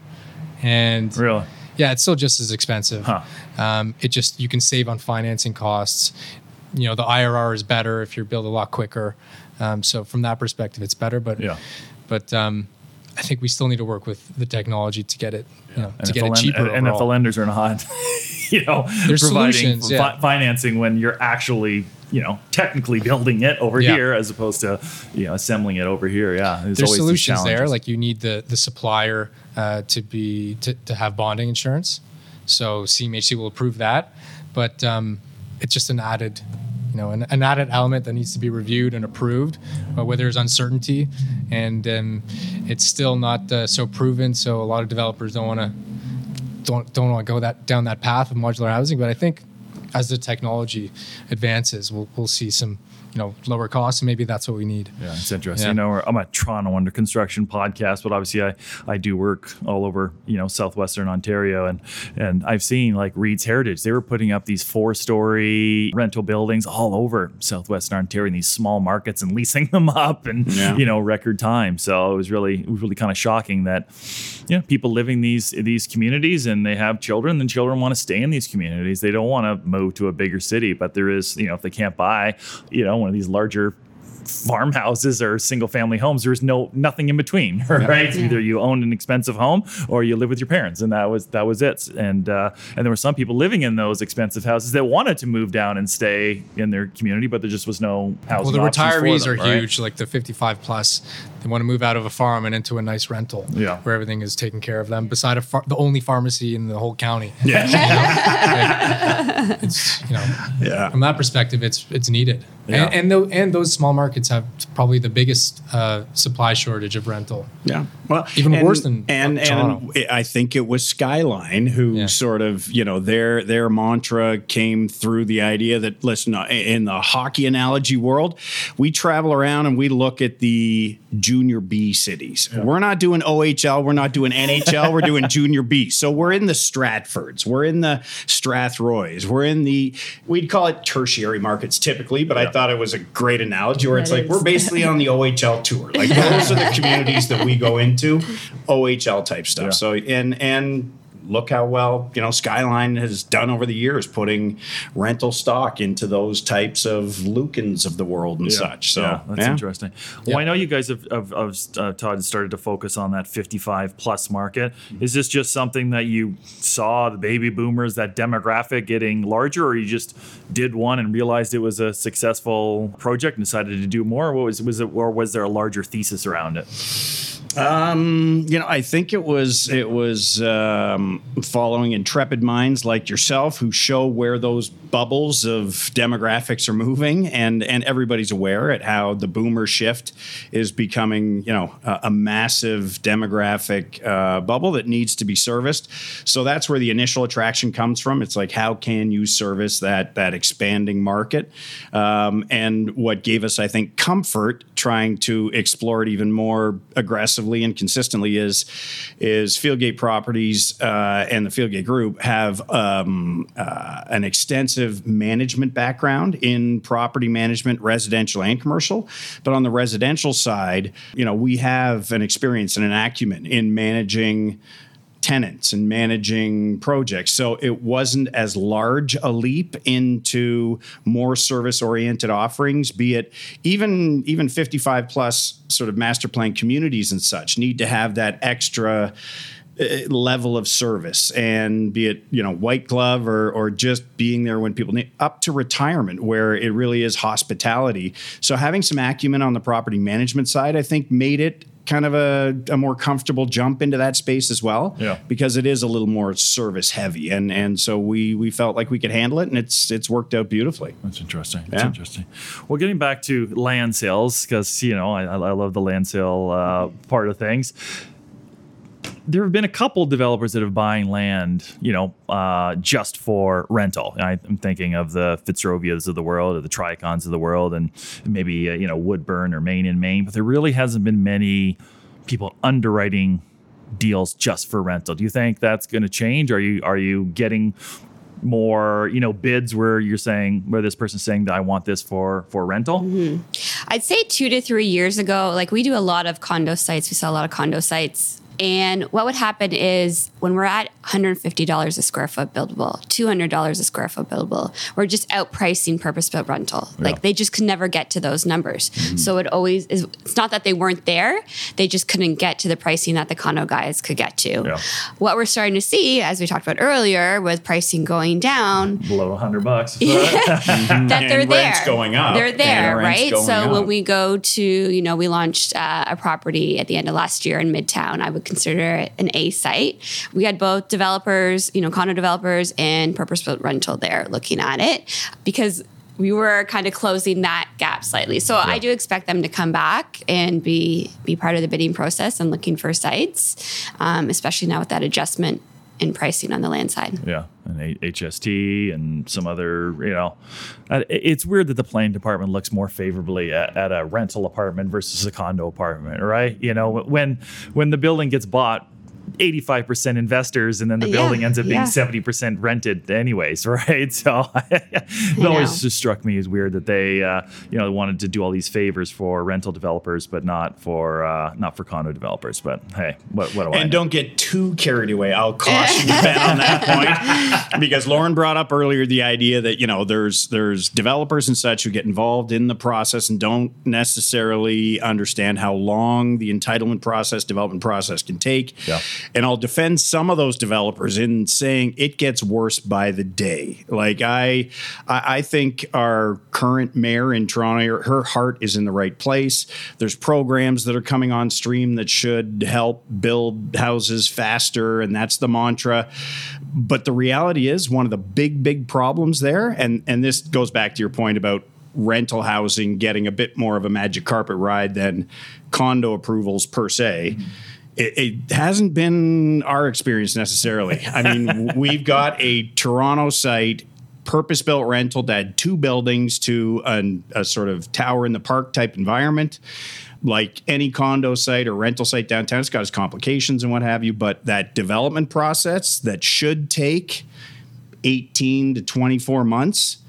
And really. Yeah, it's still just as expensive. Huh. Um, it just, you can save on financing costs. You know, the I R R is better if you're built a lot quicker. Um, so from that perspective, it's better. But yeah. but um, I think we still need to work with the technology to get it, you know, to get it lend- cheaper. And, and if the lenders are not, you know, There's providing solutions, yeah. fi- financing when you're actually, you know, technically building it over yeah. here as opposed to, you know, assembling it over here. Yeah. There's, There's solutions there. Like you need the the supplier uh, to be to, to have bonding insurance. So C M H C will approve that, but um, it's just an added, you know, an, an added element that needs to be reviewed and approved, uh, where there's uncertainty, and um, it's still not uh, so proven. So a lot of developers don't want to don't don't want to go that down that path of modular housing. But I think as the technology advances, we'll we'll see some, you know, lower costs, and maybe that's what we need. Yeah, it's interesting. Yeah. You know, we're- I'm a Toronto Under Construction podcast, but obviously I, I do work all over, you know, southwestern Ontario, and and I've seen like Reed's Heritage. They were putting up these four-story rental buildings all over southwestern Ontario in these small markets and leasing them up in Yeah. you know record time. So it was really it was really kind of shocking that, you know, people living these these communities and they have children, and children want to stay in these communities. They don't want to move to a bigger city, but there is, you know, if they can't buy, you know, one of these larger farmhouses or single family homes, there's no nothing in between, right? Yeah. Either you own an expensive home or you live with your parents, and that was that was it. And uh, and there were some people living in those expensive houses that wanted to move down and stay in their community, but there just was no housing. Well, the options for retirees them, are right? huge, like the fifty-five plus. They want to move out of a farm and into a nice rental, Yeah. where everything is taken care of them. Beside a phar- the only pharmacy in the whole county. Yeah. Like, it's, you know, Yeah. from that perspective, it's it's needed. Yeah. And and, tho- and those small markets have probably the biggest uh, supply shortage of rental. Yeah. Well, Even and, worse than and Toronto. and I think it was Skyline who Yeah. sort of, you know, their their mantra came through the idea that, listen, uh, in the hockey analogy world, we travel around and we look at the junior B cities. Yeah. We're not doing O H L. We're not doing N H L. We're doing junior B. So we're in the Stratfords. We're in the Strathroys. We're in the, we'd call it tertiary markets typically, but yeah. I thought it was a great analogy where that it's is. like we're basically on the O H L tour. Like those are the communities that we go into, O H L type stuff. Yeah. So, and, and, look how well, you know, Skyline has done over the years, putting rental stock into those types of Lukens of the world and yeah. such. So yeah, that's yeah. interesting. Well, yeah. I know you guys have, have, have uh, Todd, started to focus on that fifty-five plus market. Is this just something that you saw the baby boomers, that demographic getting larger, or you just did one and realized it was a successful project and decided to do more? What was, was it, or was there a larger thesis around it? Um, you know, I think it was it was um, following intrepid minds like yourself who show where those bubbles of demographics are moving, and and everybody's aware at how the boomer shift is becoming, you know, a, a massive demographic uh, bubble that needs to be serviced. So that's where the initial attraction comes from. It's like, how can you service that that expanding market? Um, and what gave us, I think, comfort trying to explore it even more aggressively and consistently is is Fieldgate Properties uh, and the Fieldgate Group have um, uh, an extensive management background in property management, residential and commercial. But on the residential side, you know, we have an experience and an acumen in managing tenants and managing projects. So it wasn't as large a leap into more service-oriented offerings, be it even even fifty-five plus sort of master plan communities and such need to have that extra level of service, and be it, you know, white glove or or just being there when people need, up to retirement where it really is hospitality. So having some acumen on the property management side, I think, made it kind of a, a more comfortable jump into that space as well, yeah. because it is a little more service heavy, and and so we we felt like we could handle it, and it's it's worked out beautifully. That's interesting. That's yeah. interesting. Well, getting back to land sales, because you know I, I love the land sale uh, part of things. There have been a couple developers that have buying land, you know, uh, just for rental. I, I'm thinking of the Fitzrovias of the world, or the Tricons of the world, and maybe uh, you know, Woodburn or Maine in Maine. But there really hasn't been many people underwriting deals just for rental. Do you think that's going to change? Are you are you getting more, you know, bids where you're saying, where this person's saying that I want this for for rental? Mm-hmm. I'd say two to three years ago, like we do a lot of condo sites. We sell a lot of condo sites. And what would happen is when we're at one hundred fifty dollars a square foot buildable, two hundred dollars a square foot buildable, we're just outpricing purpose-built rental. Yeah. Like they just could never get to those numbers. Mm-hmm. So it always is, it's not that they weren't there, they just couldn't get to the pricing that the condo guys could get to. Yeah. What we're starting to see, as we talked about earlier, with pricing going down. Below one hundred bucks. that they're and there. Rents going up. They're there, right? So up. when we go to, you know, we launched uh, a property at the end of last year in Midtown. I would consider it an A site. We had both developers, you know, condo developers and purpose-built rental there looking at it, because we were kind of closing that gap slightly. So yeah. I do expect them to come back and be be part of the bidding process and looking for sites, um, especially now with that adjustment in pricing on the land side. Yeah, and H S T and some other, you know, it's weird that the planning department looks more favorably at, at a rental apartment versus a condo apartment, right? You know, when when the building gets bought, eighty-five percent investors, and then the building yeah, ends up being yeah. seventy percent rented anyways, right? So it always just struck me as weird that they, uh, you know, wanted to do all these favors for rental developers, but not for uh, not for condo developers. But hey, what, what do I And know? Don't get too carried away. I'll caution you, Ben, on that point, because Lauren brought up earlier the idea that, you know, there's there's developers and such who get involved in the process and don't necessarily understand how long the entitlement process, development process can take. Yeah. And I'll defend some of those developers in saying it gets worse by the day. Like I, I, I think our current mayor in Toronto, her heart is in the right place. There's programs that are coming on stream that should help build houses faster, and that's the mantra. But the reality is, one of the big, big problems there, and and this goes back to your point about rental housing getting a bit more of a magic carpet ride than condo approvals per se. Mm-hmm. It, it hasn't been our experience necessarily. I mean, we've got a Toronto site purpose-built rental to add two buildings to an, a sort of tower in the park type environment. Like any condo site or rental site downtown, it's got its complications and what have you, but that development process that should take eighteen to twenty-four months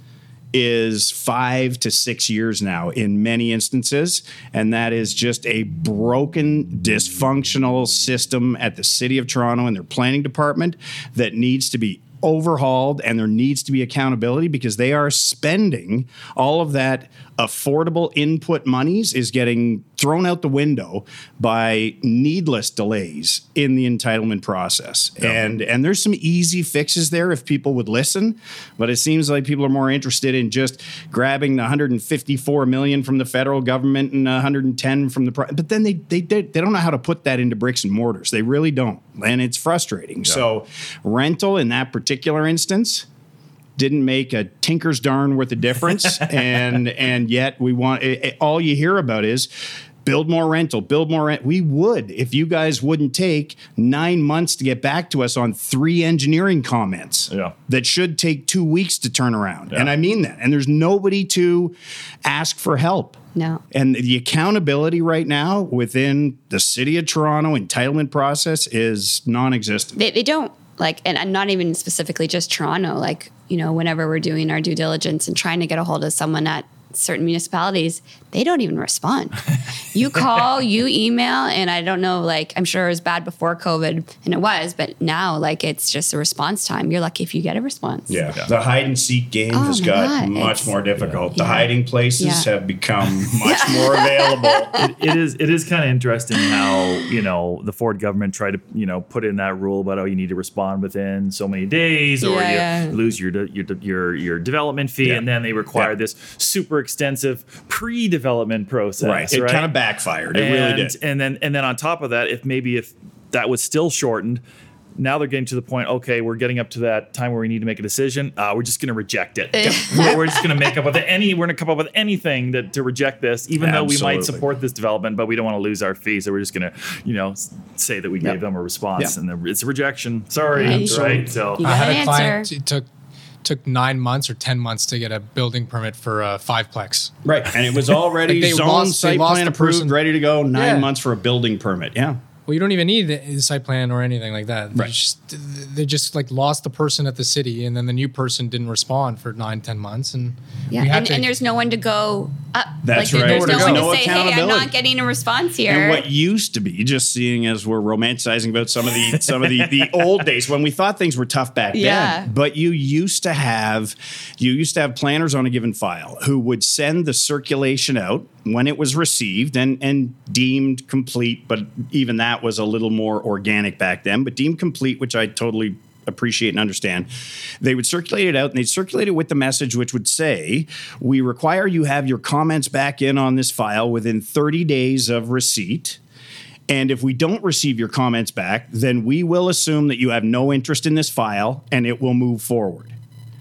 is five to six years now in many instances. And that is just a broken, dysfunctional system at the City of Toronto and their planning department that needs to be overhauled, and there needs to be accountability because they are spending all of that affordable input monies is getting thrown out the window by needless delays in the entitlement process. Yeah. And and there's some easy fixes there if people would listen, but it seems like people are more interested in just grabbing the one hundred fifty-four million from the federal government and one hundred ten from the pri- but then they they they don't know how to put that into bricks and mortars. They really don't. And it's frustrating. Yeah. So rental in that particular instance didn't make a tinker's darn worth of difference. and and yet we want it, it, all you hear about is build more rental, build more rent. We would if you guys wouldn't take nine months to get back to us on three engineering comments yeah. that should take two weeks to turn around. Yeah. And I mean that. And there's nobody to ask for help. No. And the accountability right now within the City of Toronto entitlement process is non-existent. They, they don't like, and, and not even specifically just Toronto, like, you know, whenever we're doing our due diligence and trying to get a hold of someone at certain municipalities, they don't even respond. You call, you email, and I don't know, like, I'm sure it was bad before COVID, and it was, but now, like, it's just a response time. You're lucky if you get a response. Yeah. yeah. The hide and seek game oh has got God. much it's, more difficult. Yeah. The hiding places yeah. have become much more available. It, it is it is kind of interesting how, you know, the Ford government tried to, you know, put in that rule about, oh, you need to respond within so many days or yeah, you yeah. lose your your your your development fee, yeah. and then they require yeah. this super extensive pre-development process. Right. It right? kind of backfired. It and, really did. And then and then on top of that, if maybe if that was still shortened, now they're getting to the point, okay, we're getting up to that time where we need to make a decision. Uh, we're just going to reject it. we're, we're just going to make up with any, we're going to come up with anything that to reject this, even Absolutely. though we might support this development, but we don't want to lose our fee. So we're just going to, you know, say that we Yep. gave them a response Yep. and it's a rejection. Sorry. Absolutely. Right. So You I got had an a answer. client, it took took nine months or ten months to get a building permit for a fiveplex. Right. And it was already Like they zoned, lost- they site lost plan the approved, person. ready to go, nine Yeah. months for a building permit. Yeah. Well, you don't even need the site plan or anything like that. They Right. just, they just like lost the person at the city, and then the new person didn't respond for nine, ten months, and Yeah, we had and, to, and there's no one to go up. That's like, right. There's no There's one no to say, hey, I'm accountability. not getting a response here. And what used to be, just seeing as we're romanticizing about some of the some of the, the old days when we thought things were tough back Yeah. then. But you used to have you used to have planners on a given file who would send the circulation out when it was received and and deemed complete, but even that was a little more organic back then, but deemed complete, which I totally appreciate and understand. They would circulate it out, and they'd circulate it with the message which would say, we require you have your comments back in on this file within thirty days of receipt. And if we don't receive your comments back, then we will assume that you have no interest in this file and it will move forward.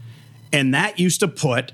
And that used to put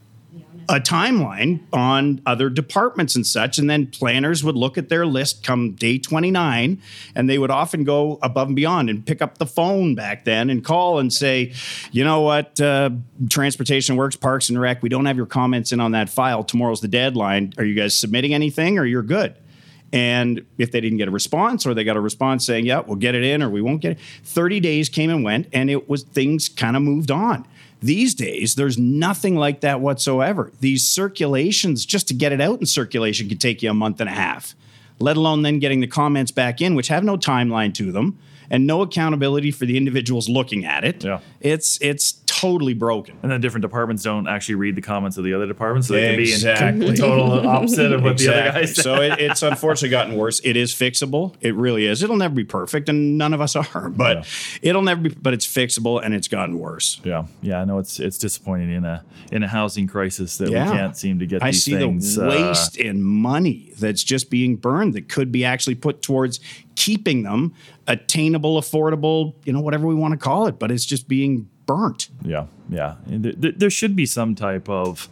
a timeline on other departments and such. And then planners would look at their list come day twenty-nine, and they would often go above and beyond and pick up the phone back then and call and say, you know what, uh, Transportation Works, Parks and Rec, we don't have your comments in on that file. Tomorrow's the deadline. Are you guys submitting anything, or you're good? And if they didn't get a response, or they got a response saying, yeah, we'll get it in or we won't get it, thirty days came and went, and it was things kind of moved on. These days, there's nothing like that whatsoever. These circulations, just to get it out in circulation, could take you a month and a half, let alone then getting the comments back in, which have no timeline to them and no accountability for the individuals looking at it. Yeah. It's it's totally broken. and then different departments don't actually read the comments of the other departments, so they Exactly. can be in total opposite of what the other Exactly. guys say. So it, it's unfortunately gotten worse. It is fixable. It really is. It'll never be perfect, and none of us are. But Yeah. it'll never be. But it's fixable, and it's gotten worse. Yeah, yeah, I know it's it's disappointing in a in a housing crisis that Yeah. we can't seem to get I these see things. the uh, waste in money that's just being burned that could be actually put towards keeping them attainable, affordable, you know, whatever we want to call it. But it's just being burnt. Yeah, yeah. And th- th- there should be some type of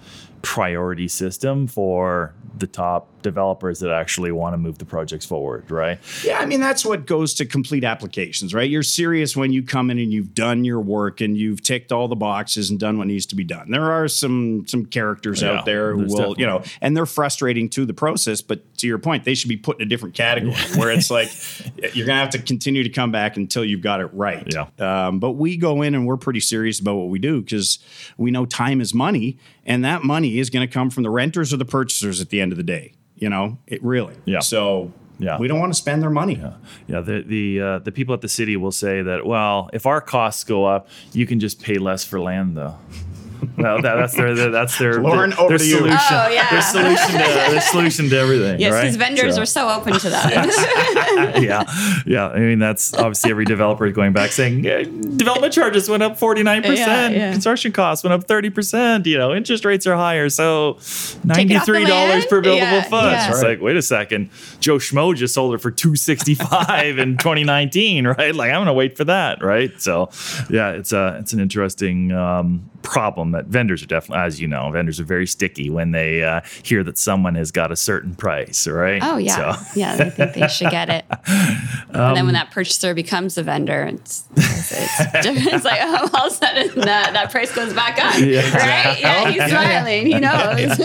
priority system for the top developers that actually want to move the projects forward, right? Yeah, I mean, that's what goes to complete applications, right? You're serious when you come in and you've done your work and you've ticked all the boxes and done what needs to be done. There are some some characters Yeah, out there who there's will, definitely. you know, and they're frustrating to the process, but to your point, they should be put in a different category where it's like, you're going to have to continue to come back until you've got it right. Yeah. Um, but we go in and we're pretty serious about what we do because we know time is money, and that money is going to come from the renters or the purchasers at the end of the day. You know, it really. Yeah. So Yeah. we don't want to spend their money. Yeah, yeah. The the uh, the people at the city will say that, well, if our costs go up, you can just pay less for land, though. Well, that, that's their that's their Lauren, their, over their to you. solution. Oh, yeah. Their solution to their solution to everything. Yes, right? because vendors So- are so open to that. yeah, yeah. I mean, that's obviously every developer is going back saying "Yeah, development charges went up forty-nine percent, Yeah, yeah. construction costs went up thirty percent. You know, interest rates are higher, so Take it off the ninety-three dollars land? per buildable Yeah, foot. yeah. It's like, wait a second, Joe Schmo just sold it for two sixty-five in twenty nineteen, right? Like, I'm gonna wait for that, right? So, yeah, it's a it's an interesting um, problem that vendors are definitely, as you know, vendors are very sticky when they uh, hear that someone has got a certain price, right? Oh, yeah. So, Yeah, they think they should get it. and then when that purchaser becomes a vendor, it's, it's, it's, it's like, oh, all of a sudden that, that price goes back up, right? Yeah, he's smiling. He knows.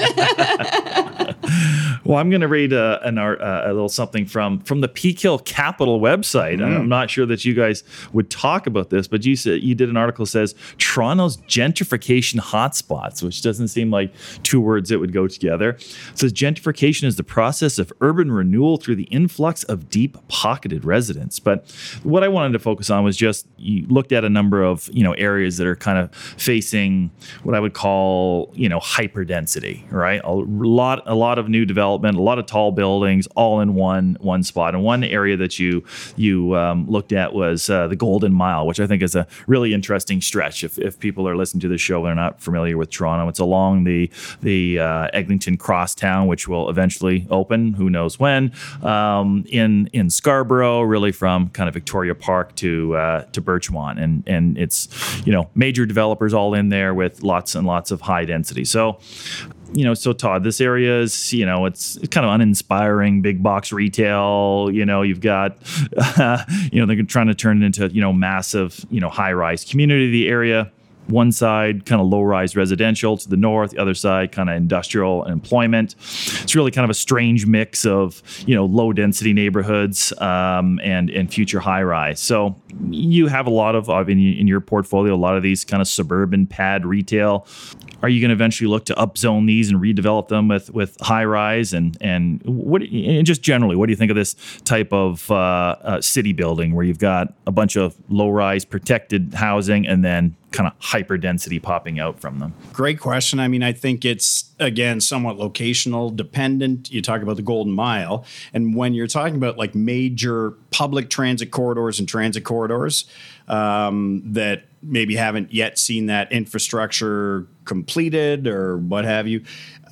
well, I'm going to read a, an art, uh, a little something from from the Peak Hill Capital website. Mm. I'm not sure that you guys would talk about this, but you said you did an article that says Toronto's gentrification hotspots, which doesn't seem like two words that would go together. It says gentrification is the process of urban renewal through the influx of deep-pocketed residents. But what I wanted to focus on was just you looked at a number of you know areas that are kind of facing what I would call you know hyperdensity, right? A lot, a lot of new development, a lot of tall buildings, all in one one spot. And one area that you you um, looked at was uh, the Golden Mile, which I think is a really interesting stretch. If, if people are listening to this show and are not familiar with Toronto, it's along the the uh, Eglinton Crosstown, which will eventually open, who knows when, um, in in Scarborough, really from kind of Victoria Park to uh, to Birchmont, and and it's you know major developers all in there with lots and lots of high density. So. You know, so Todd, this area is, you know, it's kind of uninspiring, big box retail. You know, you've got, uh, you know, they're trying to turn it into, you know, massive, you know, high rise community. The area, one side kind of low rise residential to the north, the other side kind of industrial and employment. It's really kind of a strange mix of, you know, low density neighborhoods um, and and future high rise. So you have a lot of, in, in your portfolio, a lot of these kind of suburban pad retail. Are you going to eventually look to upzone these and redevelop them with with high rise and and what and just generally, what do you think of this type of uh, uh, city building where you've got a bunch of low rise protected housing and then kind of hyper density popping out from them? Great question. I mean, I think it's, again, somewhat locational dependent. You talk about the Golden Mile. And when you're talking about like major public transit corridors and transit corridors um, that maybe haven't yet seen that infrastructure completed or what have you,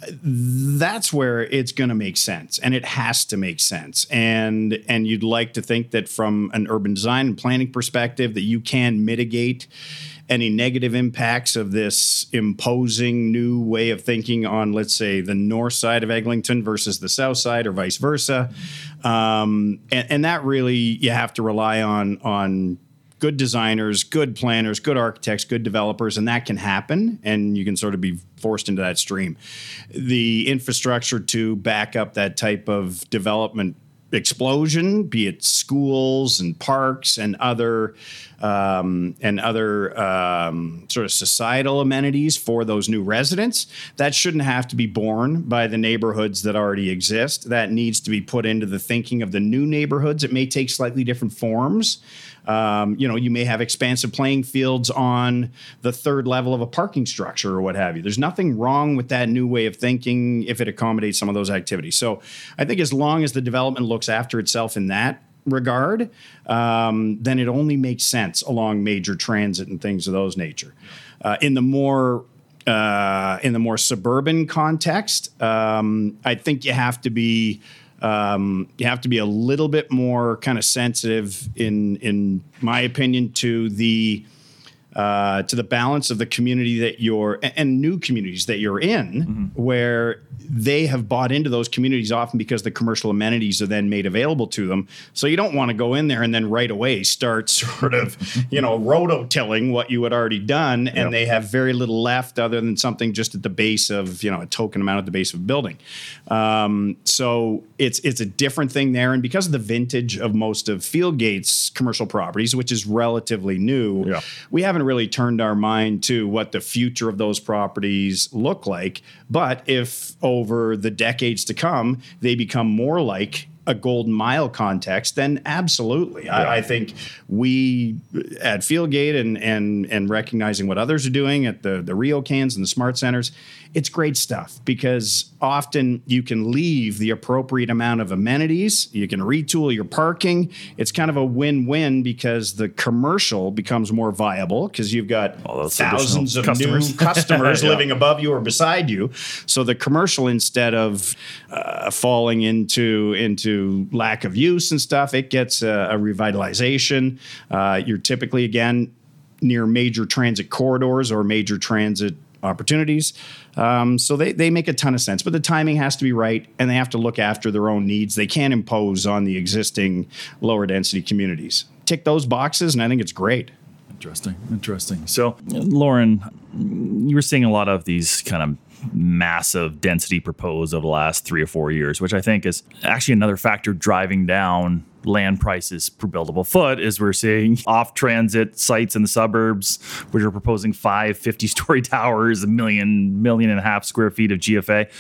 that's where it's going to make sense, and it has to make sense. And and you'd like to think that from an urban design and planning perspective that you can mitigate any negative impacts of this imposing new way of thinking on, let's say, the north side of Eglinton versus the south side or vice versa. Um, and, and that really, you have to rely on on good designers, good planners, good architects, good developers, and that can happen, and you can sort of be forced into that stream. The infrastructure to back up that type of development explosion, be it schools and parks and other um, and other um, sort of societal amenities for those new residents, that shouldn't have to be borne by the neighborhoods that already exist. That needs to be put into the thinking of the new neighborhoods. It may take slightly different forms. Um, you know, you may have expansive playing fields on the third level of a parking structure or what have you. There's nothing wrong with that new way of thinking if it accommodates some of those activities. So I think as long as the development looks after itself in that regard, um, then it only makes sense along major transit and things of those nature. Uh, in the more uh, in the more suburban context, um, I think you have to be Um, you have to be a little bit more kind of sensitive, in in my opinion, to the uh, to the balance of the community that you're and, and new communities that you're in, mm-hmm. where they have bought into those communities often because the commercial amenities are then made available to them. So you don't want to go in there and then right away start sort of, you know, rototilling what you had already done, and yep. they have very little left other than something just at the base of, you know, a token amount at the base of a building. Um, so it's it's a different thing there, and because of the vintage of most of Fieldgate's commercial properties, which is relatively new, yeah. we haven't really turned our mind to what the future of those properties look like. But if over the decades to come, they become more like a Golden Mile context, then absolutely. Yeah. I, I think we at Fieldgate and and and recognizing what others are doing at the, the RioCans and the Smart Centers, it's great stuff, because often you can leave the appropriate amount of amenities, you can retool your parking. It's kind of a win-win, because the commercial becomes more viable because you've got thousands of customers. new customers yeah. living above you or beside you. So the commercial, instead of uh, falling into into lack of use and stuff, it gets a, a revitalization. Uh, you're typically, again, near major transit corridors or major transit opportunities. Um, so they, they make a ton of sense, but the timing has to be right, and they have to look after their own needs. They can't impose on the existing lower density communities. Tick those boxes, and I think it's great. Interesting. Interesting. So, Lauren, you were seeing a lot of these kind of massive density proposed over the last three or four years, which I think is actually another factor driving down land prices per buildable foot. Is we're seeing off-transit sites in the suburbs, which are proposing five fifty-story towers, a million, million and a half square feet of G F A.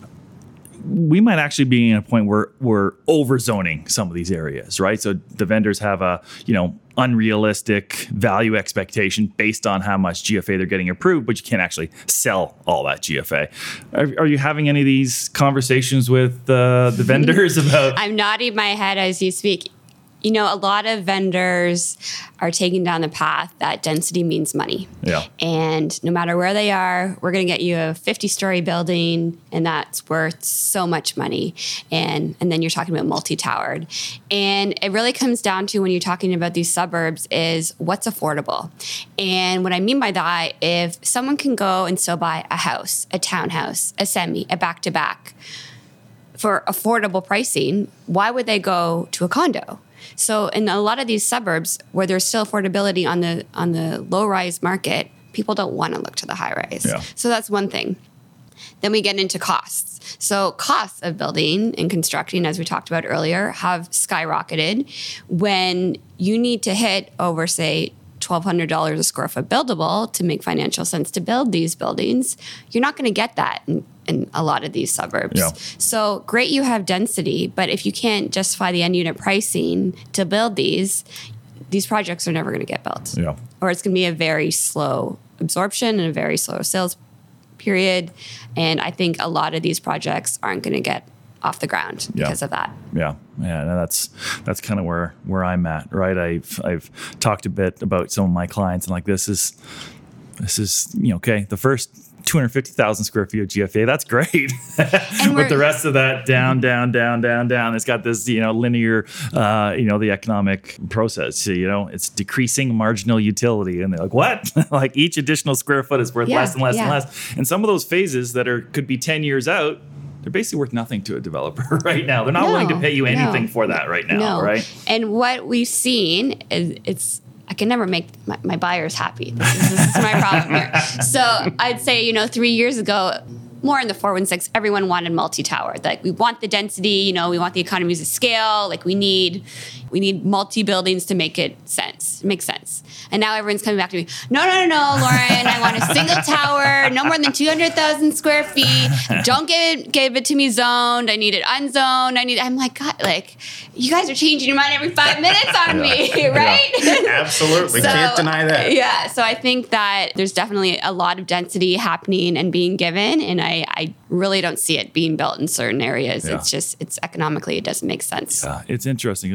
We might actually be in a point where we're over-zoning some of these areas, right? So the vendors have a, you know, unrealistic value expectation based on how much G F A they're getting approved, but you can't actually sell all that G F A. Are, are you having any of these conversations with uh, the vendors about? I'm nodding my head as you speak. You know, a lot of vendors are taking down the path that density means money. Yeah. And no matter where they are, we're going to get you a fifty-story building, and that's worth so much money. And and then you're talking about multi-towered. And it really comes down to, when you're talking about these suburbs, is what's affordable. And what I mean by that, if someone can go and still buy a house, a townhouse, a semi, a back-to-back for affordable pricing, why would they go to a condo? So in a lot of these suburbs where there's still affordability on the on the low-rise market, people don't want to look to the high-rise. Yeah. So that's one thing. Then we get into costs. So costs of building and constructing, as we talked about earlier, have skyrocketed. When you need to hit over, say, twelve hundred dollars a square foot buildable to make financial sense to build these buildings, you're not going to get that in, in a lot of these suburbs. Yeah. So great, you have density, but if you can't justify the end unit pricing to build these, these projects are never going to get built. Yeah. Or it's going to be a very slow absorption and a very slow sales period. And I think a lot of these projects aren't going to get off the ground yeah. because of that. Yeah, yeah, no, that's that's kind of where where I'm at, right? I've I've talked a bit about some of my clients, and like this is this is you know okay, the first two hundred fifty thousand square feet of G F A, that's great. But the rest of that down, down, down, down, down, it's got this you know linear, uh, you know, the economic process. So, you know, it's decreasing marginal utility, and they're like, what? Like each additional square foot is worth yeah, less and less yeah. and less. And some of those phases that are could be ten years out, they're basically worth nothing to a developer right now. They're not no, willing to pay you anything no, for that right now, no. right? And what we've seen is it's, I can never make my, my buyers happy. This is, this is my problem here. So I'd say, you know, three years ago, more in the four one six, everyone wanted multi-tower. Like, we want the density, you know, we want the economies of scale. Like, we need we need multi-buildings to make it sense, make sense. And now everyone's coming back to me, no, no, no, no, Lauren, I want a single tower, no more than two hundred thousand square feet. Don't give it, give it to me zoned. I need it unzoned. I need, I'm like, God, like, you guys are changing your mind every five minutes on me, right? Yeah. Absolutely. So, can't deny that. Yeah. So I think that there's definitely a lot of density happening and being given. And I, I really don't see it being built in certain areas. Yeah. It's just, it's economically, it doesn't make sense. Yeah, it's interesting. I've had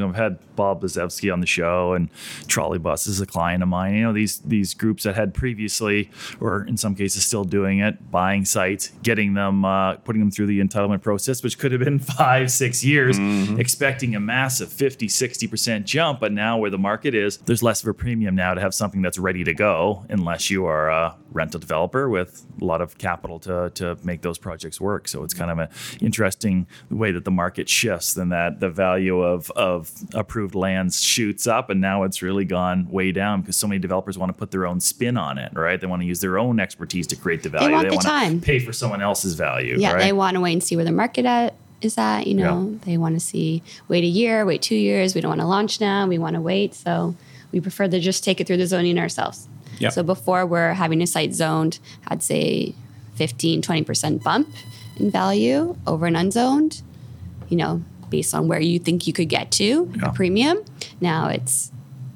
Bob Lazewski on the show, and Trolleybus is a client of mine. You know, these these groups that had previously, or in some cases still doing it, buying sites, getting them, uh, putting them through the entitlement process, which could have been five, six years, mm-hmm. expecting a massive fifty, sixty percent jump. But now where the market is, there's less of a premium now to have something that's ready to go, unless you are a rental developer with a lot of capital to, to make those projects work. So it's kind of an interesting way that the market shifts, and that the value of, of approved lands shoots up, and now it's really gone way down because so many developers want to put their own spin on it, right? They want to use their own expertise to create the value. They want they the want time. to pay for someone else's value. Yeah, right? They want to wait and see where the market at is at. You know, yeah. They want to see, wait a year, wait two years. We don't want to launch now. We want to wait. So we prefer to just take it through the zoning ourselves. Yep. So before we're having a site zoned, I'd say fifteen, twenty percent bump in value over an unzoned, you know, based on where you think you could get to, yeah. a premium. Now it's,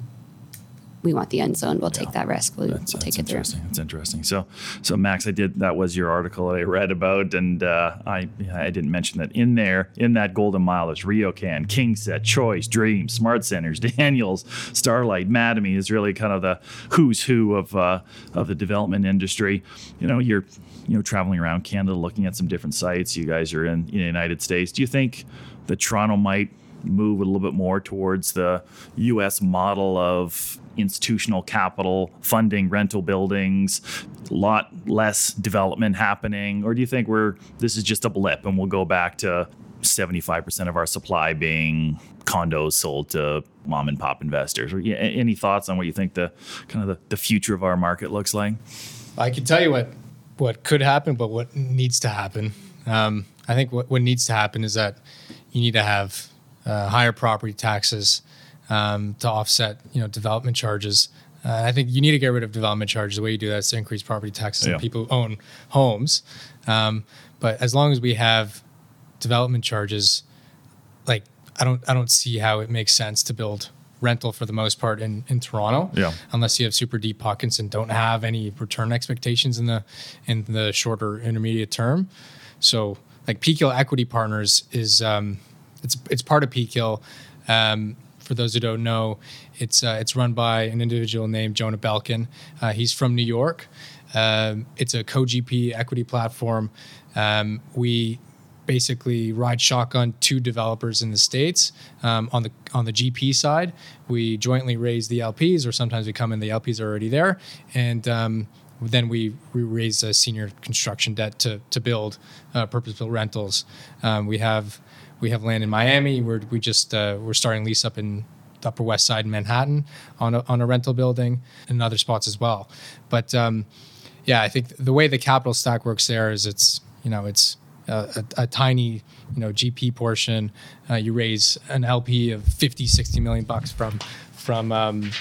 we want the unzoned. We'll yeah. take that risk. We'll, that's, we'll that's take it through. Interesting. That's interesting. So, so Max, I did. That was your article that I read about, and uh, I I didn't mention that in there in that Golden Mile. There's RioCan, KingSett, Choice, Dream, Smart Centers, Daniels, Starlight, Mattamy is really kind of the who's who of uh, of the development industry. You know, you're you know traveling around Canada, looking at some different sites. You guys are in, in the United States. Do you think that Toronto might move a little bit more towards the U S model of institutional capital funding rental buildings, a lot less development happening? Or do you think we're this is just a blip and we'll go back to seventy-five percent of our supply being condos sold to mom and pop investors? Or any thoughts on what you think the kind of the, the future of our market looks like? I can tell you what what could happen, but what needs to happen. Um, I think what, what needs to happen is that you need to have uh, higher property taxes um, to offset, you know, development charges. Uh, I think you need to get rid of development charges. The way you do that is to increase property taxes yeah. on people who own homes. Um, but as long as we have development charges, like I don't, I don't see how it makes sense to build rental for the most part in, in Toronto, yeah. unless you have super deep pockets and don't have any return expectations in the in the shorter intermediate term. So, like Peak Hill Equity Partners is um, it's it's part of Peak Hill. Um, for those who don't know, it's uh, it's run by an individual named Jonah Belkin. Uh, he's from New York. Um, it's a co-G P equity platform. Um, we basically ride shotgun two developers in the States. Um, on the on the G P side, we jointly raise the L Ps, or sometimes we come in, the L Ps are already there, and um, then we, we raise a senior construction debt to to build uh, purpose-built rentals. Um, we have we have land in Miami. We're we just uh, we're starting lease up in the Upper West Side in Manhattan on a, on a rental building, and other spots as well. But um, yeah, I think the way the capital stack works there is it's you know it's a, a, a tiny you know G P portion. Uh, you raise an L P of fifty, sixty million bucks from from um,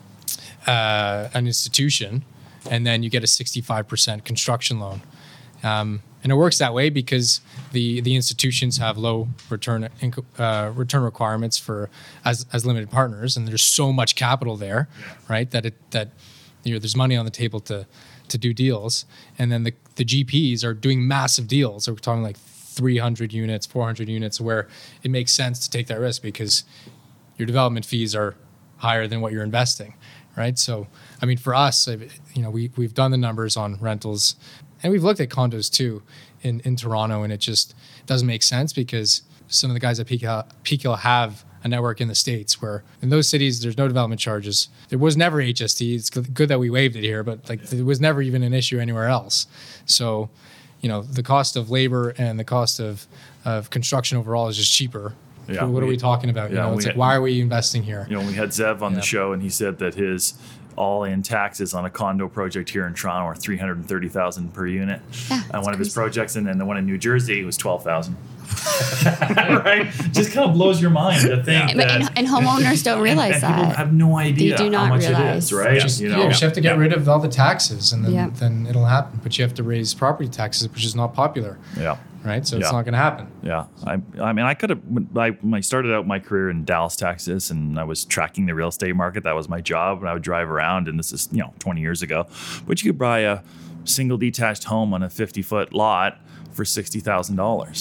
uh, an institution, and then you get a sixty-five percent construction loan. Um, and it works that way because the, the institutions have low return uh, return requirements for as as limited partners, and there's so much capital there, right? That it that you know there's money on the table to to do deals, and then the the G Ps are doing massive deals. So we're talking like three hundred units, four hundred units, where it makes sense to take that risk because your development fees are higher than what you're investing, right? So I mean, for us, you know, we we've done the numbers on rentals. And we've looked at condos too in, in Toronto, and it just doesn't make sense because some of the guys at Peak Hill, Peak Hill have a network in the States where in those cities there's no development charges. There was never H S T. It's good that we waived it here, but like it was never even an issue anywhere else. So, you know, the cost of labor and the cost of, of construction overall is just cheaper. Yeah, so what we, are we talking about? Yeah, you know, it's we, like, why are we investing here? You know, we had Zev on yeah. the show, and he said that his all-in taxes on a condo project here in Toronto are three hundred thirty thousand dollars per unit. Yeah, on one of crazy. his projects, and then the one in New Jersey was twelve thousand dollars. Right? Just kind of blows your mind to think and, that. And, and homeowners don't realize and, and that. People have no idea They do not how much realize. it is, right? Just, you you, know, know, you have to get yeah. rid of all the taxes, and then, Yeah. then it'll happen. But you have to raise property taxes, which is not popular. Yeah. Right, so Yeah. it's not going to happen. Yeah, I, I mean, I could have. I, when I started out my career in Dallas, Texas, and I was tracking the real estate market. That was my job, and I would drive around. And this is, you know, twenty years ago. But you could buy a single detached home on a fifty foot lot for sixty thousand dollars.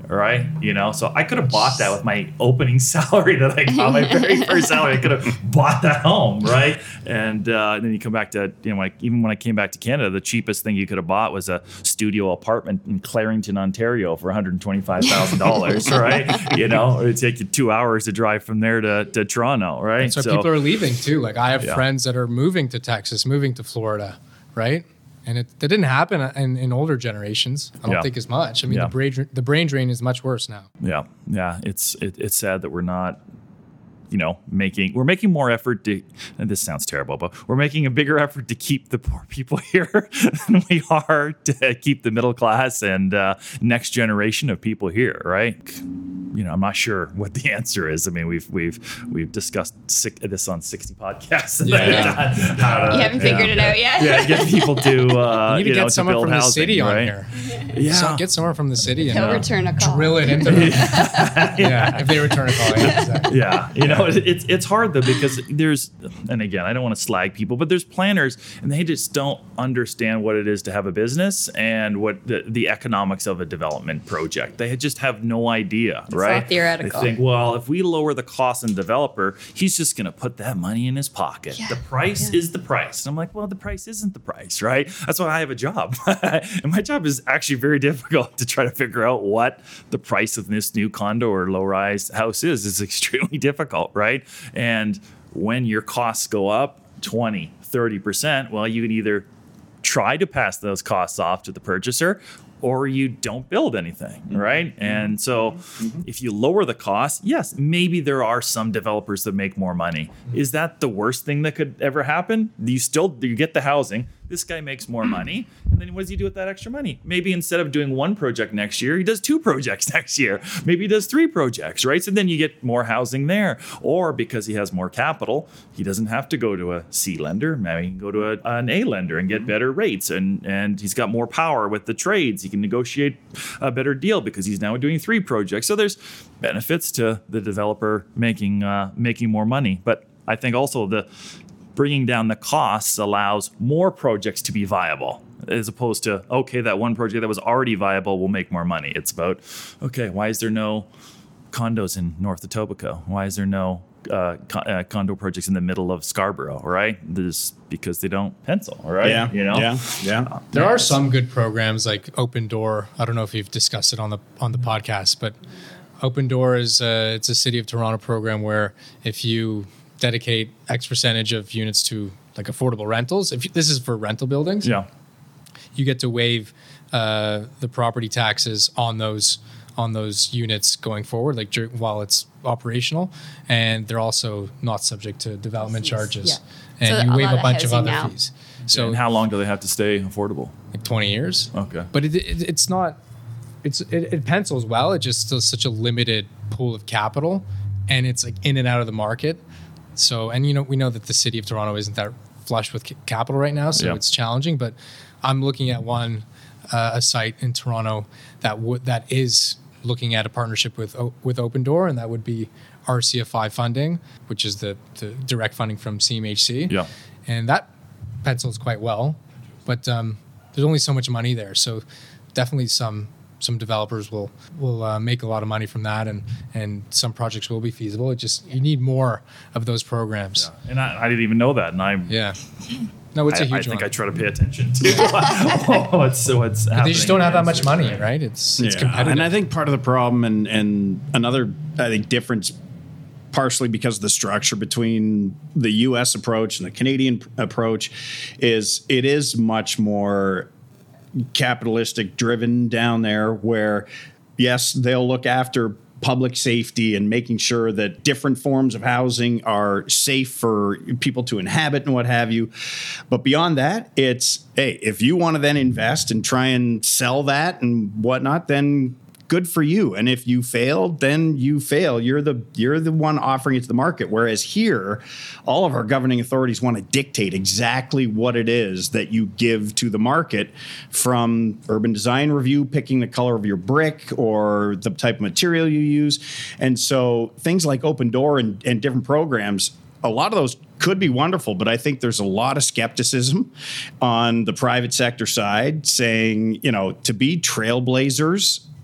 right? You know, so I could have bought that with my opening salary that I got, my very first salary. I could have bought that home, right? And uh, then you come back to, you know, like even when I came back to Canada, the cheapest thing you could have bought was a studio apartment in Clarington, Ontario for one hundred twenty-five thousand dollars, right? You know, it would take you two hours to drive from there to, to Toronto, right? And so, so people are leaving too. Like I have yeah. friends that are moving to Texas, moving to Florida, right? And it that didn't happen in, in older generations. I don't yeah. think as much. I mean, yeah. the brain the brain drain is much worse now. Yeah, yeah. It's it, it's sad that we're not, you know, making we're making more effort to. And this sounds terrible, but we're making a bigger effort to keep the poor people here than we are to keep the middle class and uh, next generation of people here, right? You know, I'm not sure what the answer is. I mean, we've we've we've discussed six, this on sixty podcasts. Yeah. How to, you haven't figured yeah. it out yet. Yeah, get people to uh, you need to you get know, someone to build from the housing, city on right? here. Yeah, So get someone from the city and He'll uh, return a call. drill it into them. yeah, if they return a call. Yeah, exactly. Yeah, you know, it, it's it's hard though because there's, and again, I don't want to slag people, but there's planners and they just don't understand what it is to have a business and what the, the economics of a development project. They just have no idea, It's right? all theoretical. They think, well, if we lower the cost on the developer, he's just going to put that money in his pocket. Yeah. The price Yeah. is the price. And I'm like, well, the price isn't the price, right? That's why I have a job. And my job is actually very difficult to try to figure out what the price of this new condo or low-rise house is. It's extremely difficult, right? And when your costs go up twenty, thirty percent, well, you can either try to pass those costs off to the purchaser or you don't build anything, right? And so if you lower the cost, yes, maybe there are some developers that make more money. Is that the worst thing that could ever happen? You still you get the housing. This guy makes more money. And then what does he do with that extra money? Maybe instead of doing one project next year, he does two projects next year. Maybe he does three projects, right? So then you get more housing there. Or because he has more capital, he doesn't have to go to a C lender. Maybe he can go to a, an A lender and get better rates. And, and he's got more power with the trades. He can negotiate a better deal because he's now doing three projects. So there's benefits to the developer making uh, making more money. But I think also the bringing down the costs allows more projects to be viable as opposed to, okay, that one project that was already viable will make more money. It's about, okay, why is there no condos in North Etobicoke? Why is there no uh, con- uh, condo projects in the middle of Scarborough, right? There's because they don't pencil, right? Yeah, You know? yeah, yeah. There are some good programs like Open Door. I don't know if you've discussed it on the on the podcast, but Open Door is uh, it's a City of Toronto program where if you dedicate X percentage of units to like affordable rentals. If you, this is for rental buildings, Yeah. you get to waive uh, the property taxes on those on those units going forward, like dur- while it's operational, and they're also not subject to development charges. Yeah. And So you a waive lot a of bunch of housing other now. fees. So And how long do they have to stay affordable? like twenty years. Okay. But it, it, it's not. It's it, it pencils well. It's just still such a limited pool of capital, and it's like in and out of the market. So, and you know, we know that the City of Toronto isn't that flush with ca- capital right now, so Yeah. it's challenging. But I'm looking at one uh, a site in Toronto that would that is looking at a partnership with O- with Open Door, and that would be R C F I funding, which is the the direct funding from C M H C. Yeah. And that pencils quite well, but um, there's only so much money there. So definitely some some developers will will uh, make a lot of money from that, and and some projects will be feasible. It just you need more of those programs. And I, I didn't even know that. And I, Yeah. No, it's I, a huge I think one. I try to pay attention to what's, what's happening. They just don't have that in much the money, industry. right? It's it's Yeah, competitive. and I think part of the problem and and another I think difference partially because of the structure between the U S approach and the Canadian p- approach is it is much more capitalistic driven down there where yes, they'll look after public safety and making sure that different forms of housing are safe for people to inhabit and what have you. But beyond that, it's, hey, if you want to then invest and try and sell that and whatnot, then good for you. And if you fail, then you fail. You're the you're the one offering it to the market. Whereas here, all of our governing authorities want to dictate exactly what it is that you give to the market, from urban design review, picking the color of your brick or the type of material you use. And so things like Open Door and, and different programs, a lot of those could be wonderful, but I think there's a lot of skepticism on the private sector side saying, you know, to be trailblazers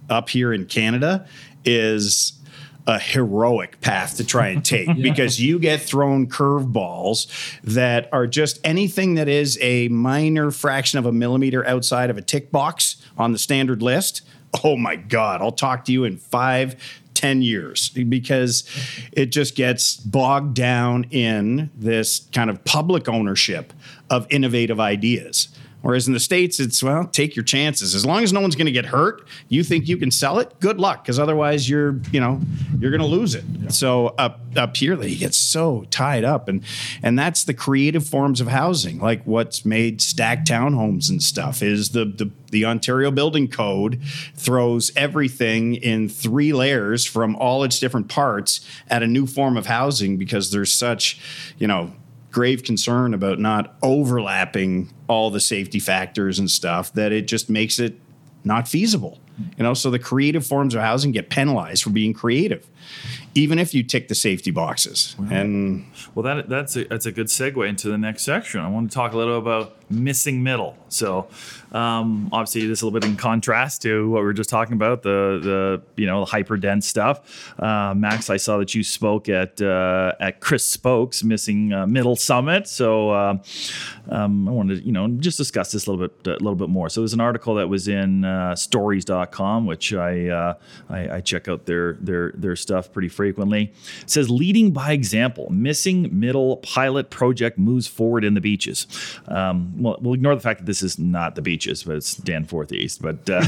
up here in Canada is a heroic path to try and take yeah. because you get thrown curveballs that are just anything that is a minor fraction of a millimeter outside of a tick box on the standard list. Oh my God, I'll talk to you in five, ten years because it just gets bogged down in this kind of public ownership of innovative ideas. Whereas in the States, it's, well, take your chances. As long as no one's going to get hurt, you think you can sell it, good luck, because otherwise you're, you know, you're going to lose it. Yeah. So up up here, they get so tied up. And and that's the creative forms of housing, like what's made stacked townhomes and stuff, is the, the, the Ontario Building Code throws everything in three layers from all its different parts at a new form of housing because there's such, you know, grave concern about not overlapping all the safety factors and stuff that it just makes it not feasible. You know, so the creative forms of housing get penalized for being creative, even if you tick the safety boxes. Well, and well, that that's a, that's a good segue into the next section. I want to talk a little about missing middle. So, um, obviously, this is a little bit in contrast to what we were just talking about, the the you know the hyper dense stuff. Uh, Max, I saw that you spoke at uh, at Chris Spoke's Missing uh, Middle Summit. So, uh, um, I wanted to you know just discuss this a little bit a little bit more. So, there's an article that was in uh, stories dot com, which I, uh, I I check out their their their stuff pretty frequently. It says, leading by example, missing middle pilot project moves forward in the beaches. Um, well, we'll ignore the fact that this is not the beaches, but it's Danforth East. But uh,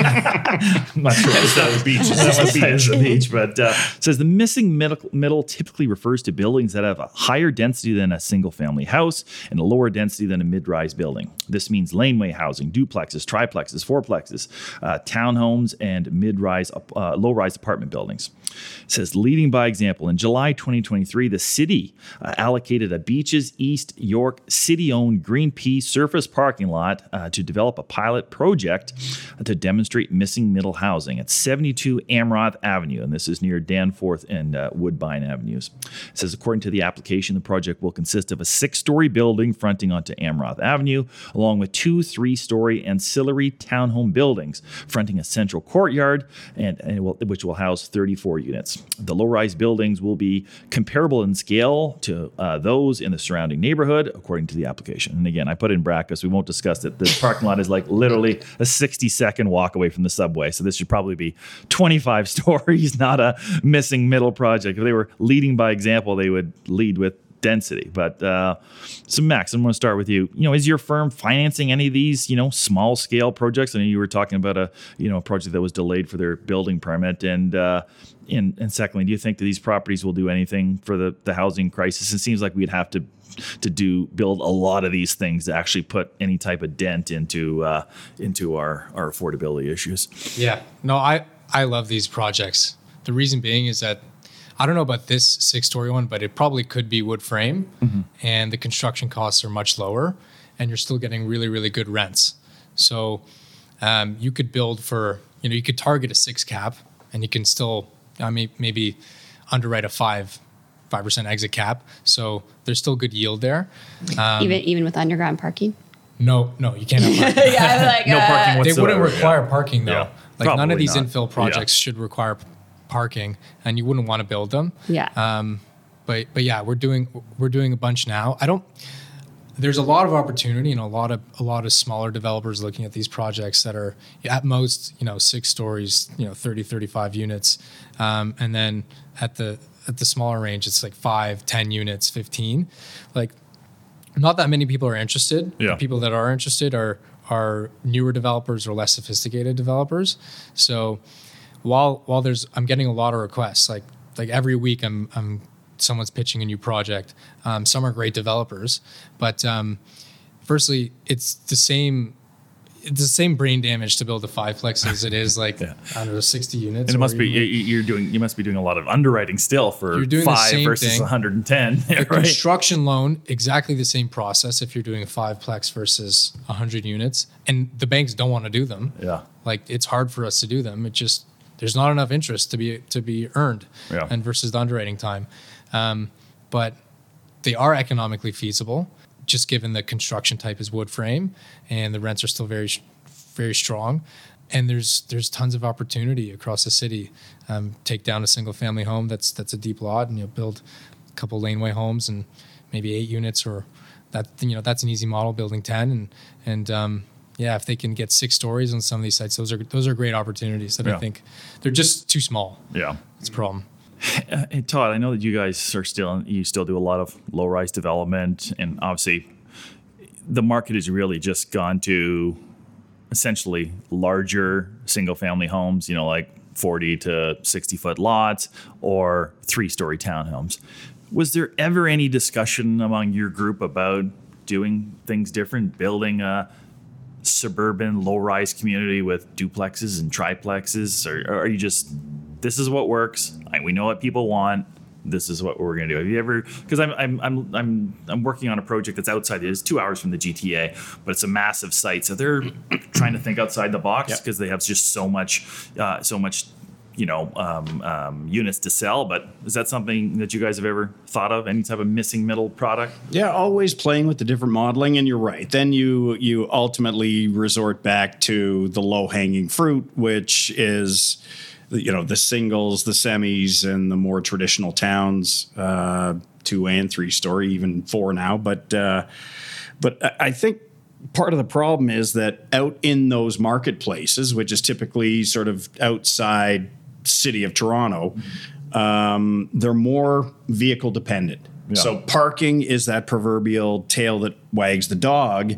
I'm not sure it's not the beach. It's the beach. But uh, it says the missing middle, middle typically refers to buildings that have a higher density than a single-family house and a lower density than a mid-rise building. This means laneway housing, duplexes, triplexes, fourplexes, uh, townhomes, and mid-rise, uh, low-rise apartment buildings. It says, leading by example, in July twenty twenty-three, the city uh, allocated a Beaches East York city-owned Green Pea surface parking lot uh, to develop a pilot project uh, to demonstrate missing middle housing at seventy-two Amroth Avenue, and this is near Danforth and uh, Woodbine Avenues. It says, according to the application, the project will consist of a six-story building fronting onto Amroth Avenue, along with two three-story ancillary townhome buildings fronting a central courtyard, and, and will, which will house thirty-four units. The low-rise buildings will be comparable in scale to uh, those in the surrounding neighborhood, according to the application. And again, I put in brackets, we won't discuss it. This parking lot is like literally a sixty-second walk away from the subway, so this should probably be twenty-five stories, not a missing middle project. If they were leading by example, they would lead with density. But uh, so Max, I'm going to start with you. You know, is your firm financing any of these, you know, small scale projects? I know you were talking about a, you know, a project that was delayed for their building permit. And, uh, and, and secondly, do you think that these properties will do anything for the, the housing crisis? It seems like we'd have to to do build a lot of these things to actually put any type of dent into uh, into our, our affordability issues. Yeah, no, I, I love these projects. The reason being is that I don't know about this six-story one, but it probably could be wood frame, mm-hmm. and the construction costs are much lower, and you're still getting really, really good rents. So um, you could build for, you know, you could target a six cap, and you can still, I mean, maybe underwrite a five, five percent exit cap. So there's still good yield there. Um, even even with underground parking. No, no, you can't have parking. yeah, I'm like, no uh, parking whatsoever. They wouldn't require yeah. parking though. Yeah. Like none of these not. infill projects yeah. should require parking, and you wouldn't want to build them. Yeah. Um, but but yeah, we're doing we're doing a bunch now. I don't. There's a lot of opportunity, and a lot of a lot of smaller developers looking at these projects that are at most, you know, six stories, you know, thirty, thirty-five units, um, and then at the at the smaller range, it's like five, ten units, fifteen. Like, not that many people are interested. Yeah. The people that are interested are are newer developers or less sophisticated developers. So while while there's, I'm getting a lot of requests. Like like every week, I'm I'm someone's pitching a new project. Um, some are great developers, but um, firstly, it's the same. It's the same brain damage to build a fiveplex as it is like yeah. I don't know, sixty units. And it must be you, you're doing you must be doing a lot of underwriting still for five versus thing. one hundred ten. A right? Construction loan, exactly the same process if you're doing a fiveplex versus one hundred units, and the banks don't want to do them. Yeah, like it's hard for us to do them. It just there's not enough interest to be to be earned, yeah. and versus the underwriting time, um, but they are economically feasible. Just given the construction type is wood frame and the rents are still very, very strong. and there's there's tons of opportunity across the city. Um, take down a single family home that's that's a deep lot, and you know, build a couple laneway homes and maybe eight units, or that you know that's an easy model, building ten, and and um, yeah, if they can get six stories on some of these sites, those are those are great opportunities that Yeah. I think they're just too small. Yeah. It's a problem. Hey, Todd, I know that you guys are still, you still do a lot of low-rise development, and obviously the market has really just gone to essentially larger single-family homes, you know, like forty to sixty foot lots or three-story townhomes. Was there ever any discussion among your group about doing things different, building a suburban low-rise community with duplexes and triplexes, or, or are you just, this is what works, I, we know what people want, this is what we're going to do? Have you ever, because I'm I'm I'm I'm I'm working on a project that's outside, it is two hours from the G T A, but it's a massive site, so they're trying to think outside the box because Yep. they have just so much uh, so much you know um, um, units to sell. But is that something that you guys have ever thought of, any type of missing middle product? Yeah, always playing with the different modeling, and you're right. Then you you ultimately resort back to the low hanging fruit, which is, you know, the singles, the semis, and the more traditional towns, uh, two and three story, even four now. But uh, but I think part of the problem is that out in those marketplaces, which is typically sort of outside city of Toronto, um, they're more vehicle dependent. Yeah. So parking is that proverbial tail that wags the dog.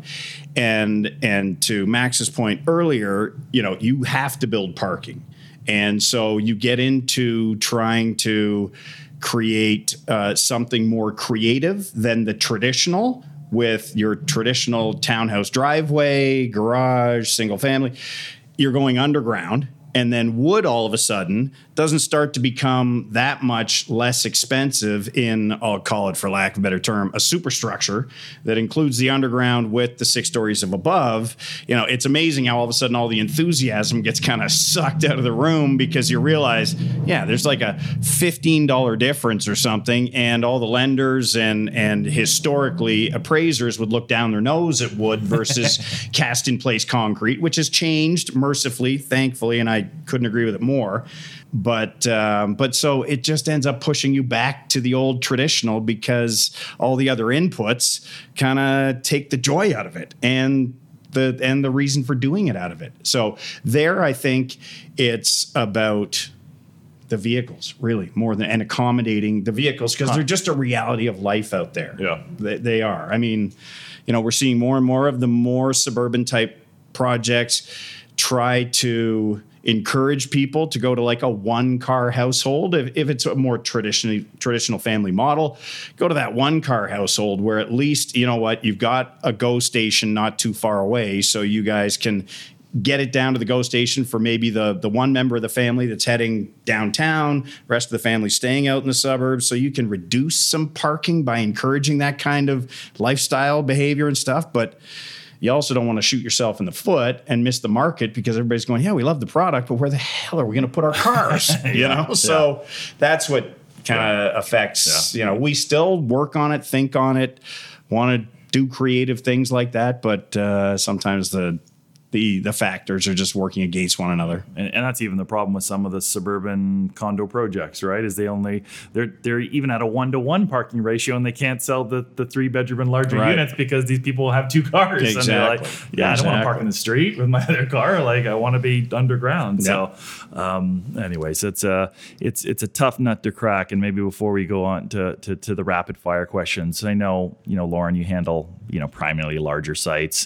And and to Max's point earlier, you know, you have to build parking. And so you get into trying to create uh, something more creative than the traditional, with your traditional townhouse driveway, garage, single family. You're going underground. And then wood all of a sudden doesn't start to become that much less expensive in, I'll call it for lack of a better term, a superstructure that includes the underground with the six stories of above. You know, it's amazing how all of a sudden all the enthusiasm gets kind of sucked out of the room because you realize, yeah, there's like a fifteen dollars difference or something. And all the lenders and, and historically appraisers would look down their nose at wood versus cast in place concrete, which has changed mercifully, thankfully. And I I couldn't agree with it more. But um, but so it just ends up pushing you back to the old traditional because all the other inputs kind of take the joy out of it and the and the reason for doing it out of it. So there, I think it's about the vehicles really more than and accommodating the vehicles because they're just a reality of life out there. Yeah, they, they are. I mean, you know, we're seeing more and more of the more suburban type projects try to encourage people to go to like a one car household. If, if it's a more traditional traditional family model, go to that one car household where at least, you know what, you've got a GO station not too far away. So you guys can get it down to the GO station for maybe the, the one member of the family that's heading downtown, rest of the family staying out in the suburbs. So you can reduce some parking by encouraging that kind of lifestyle behavior and stuff. But you also don't want to shoot yourself in the foot and miss the market because everybody's going, yeah, we love the product, but where the hell are we going to put our cars? you Yeah, know, so yeah. that's what kind of affects, Yeah. you know, we still work on it, think on it, want to do creative things like that. But uh, sometimes the, the, the factors are just working against one another. And, and that's even the problem with some of the suburban condo projects, right? Is they only they're they're even at a one to one parking ratio, and they can't sell the, the three bedroom and larger Right. units because these people have two cars. Exactly. And they're like, yeah, I don't want to park Exactly. in the street with my other car. Like I want to be underground. Yeah. So, um, anyways, it's a it's it's a tough nut to crack. And maybe before we go on to, to to the rapid fire questions, I know you know Lauren, you handle you know primarily larger sites.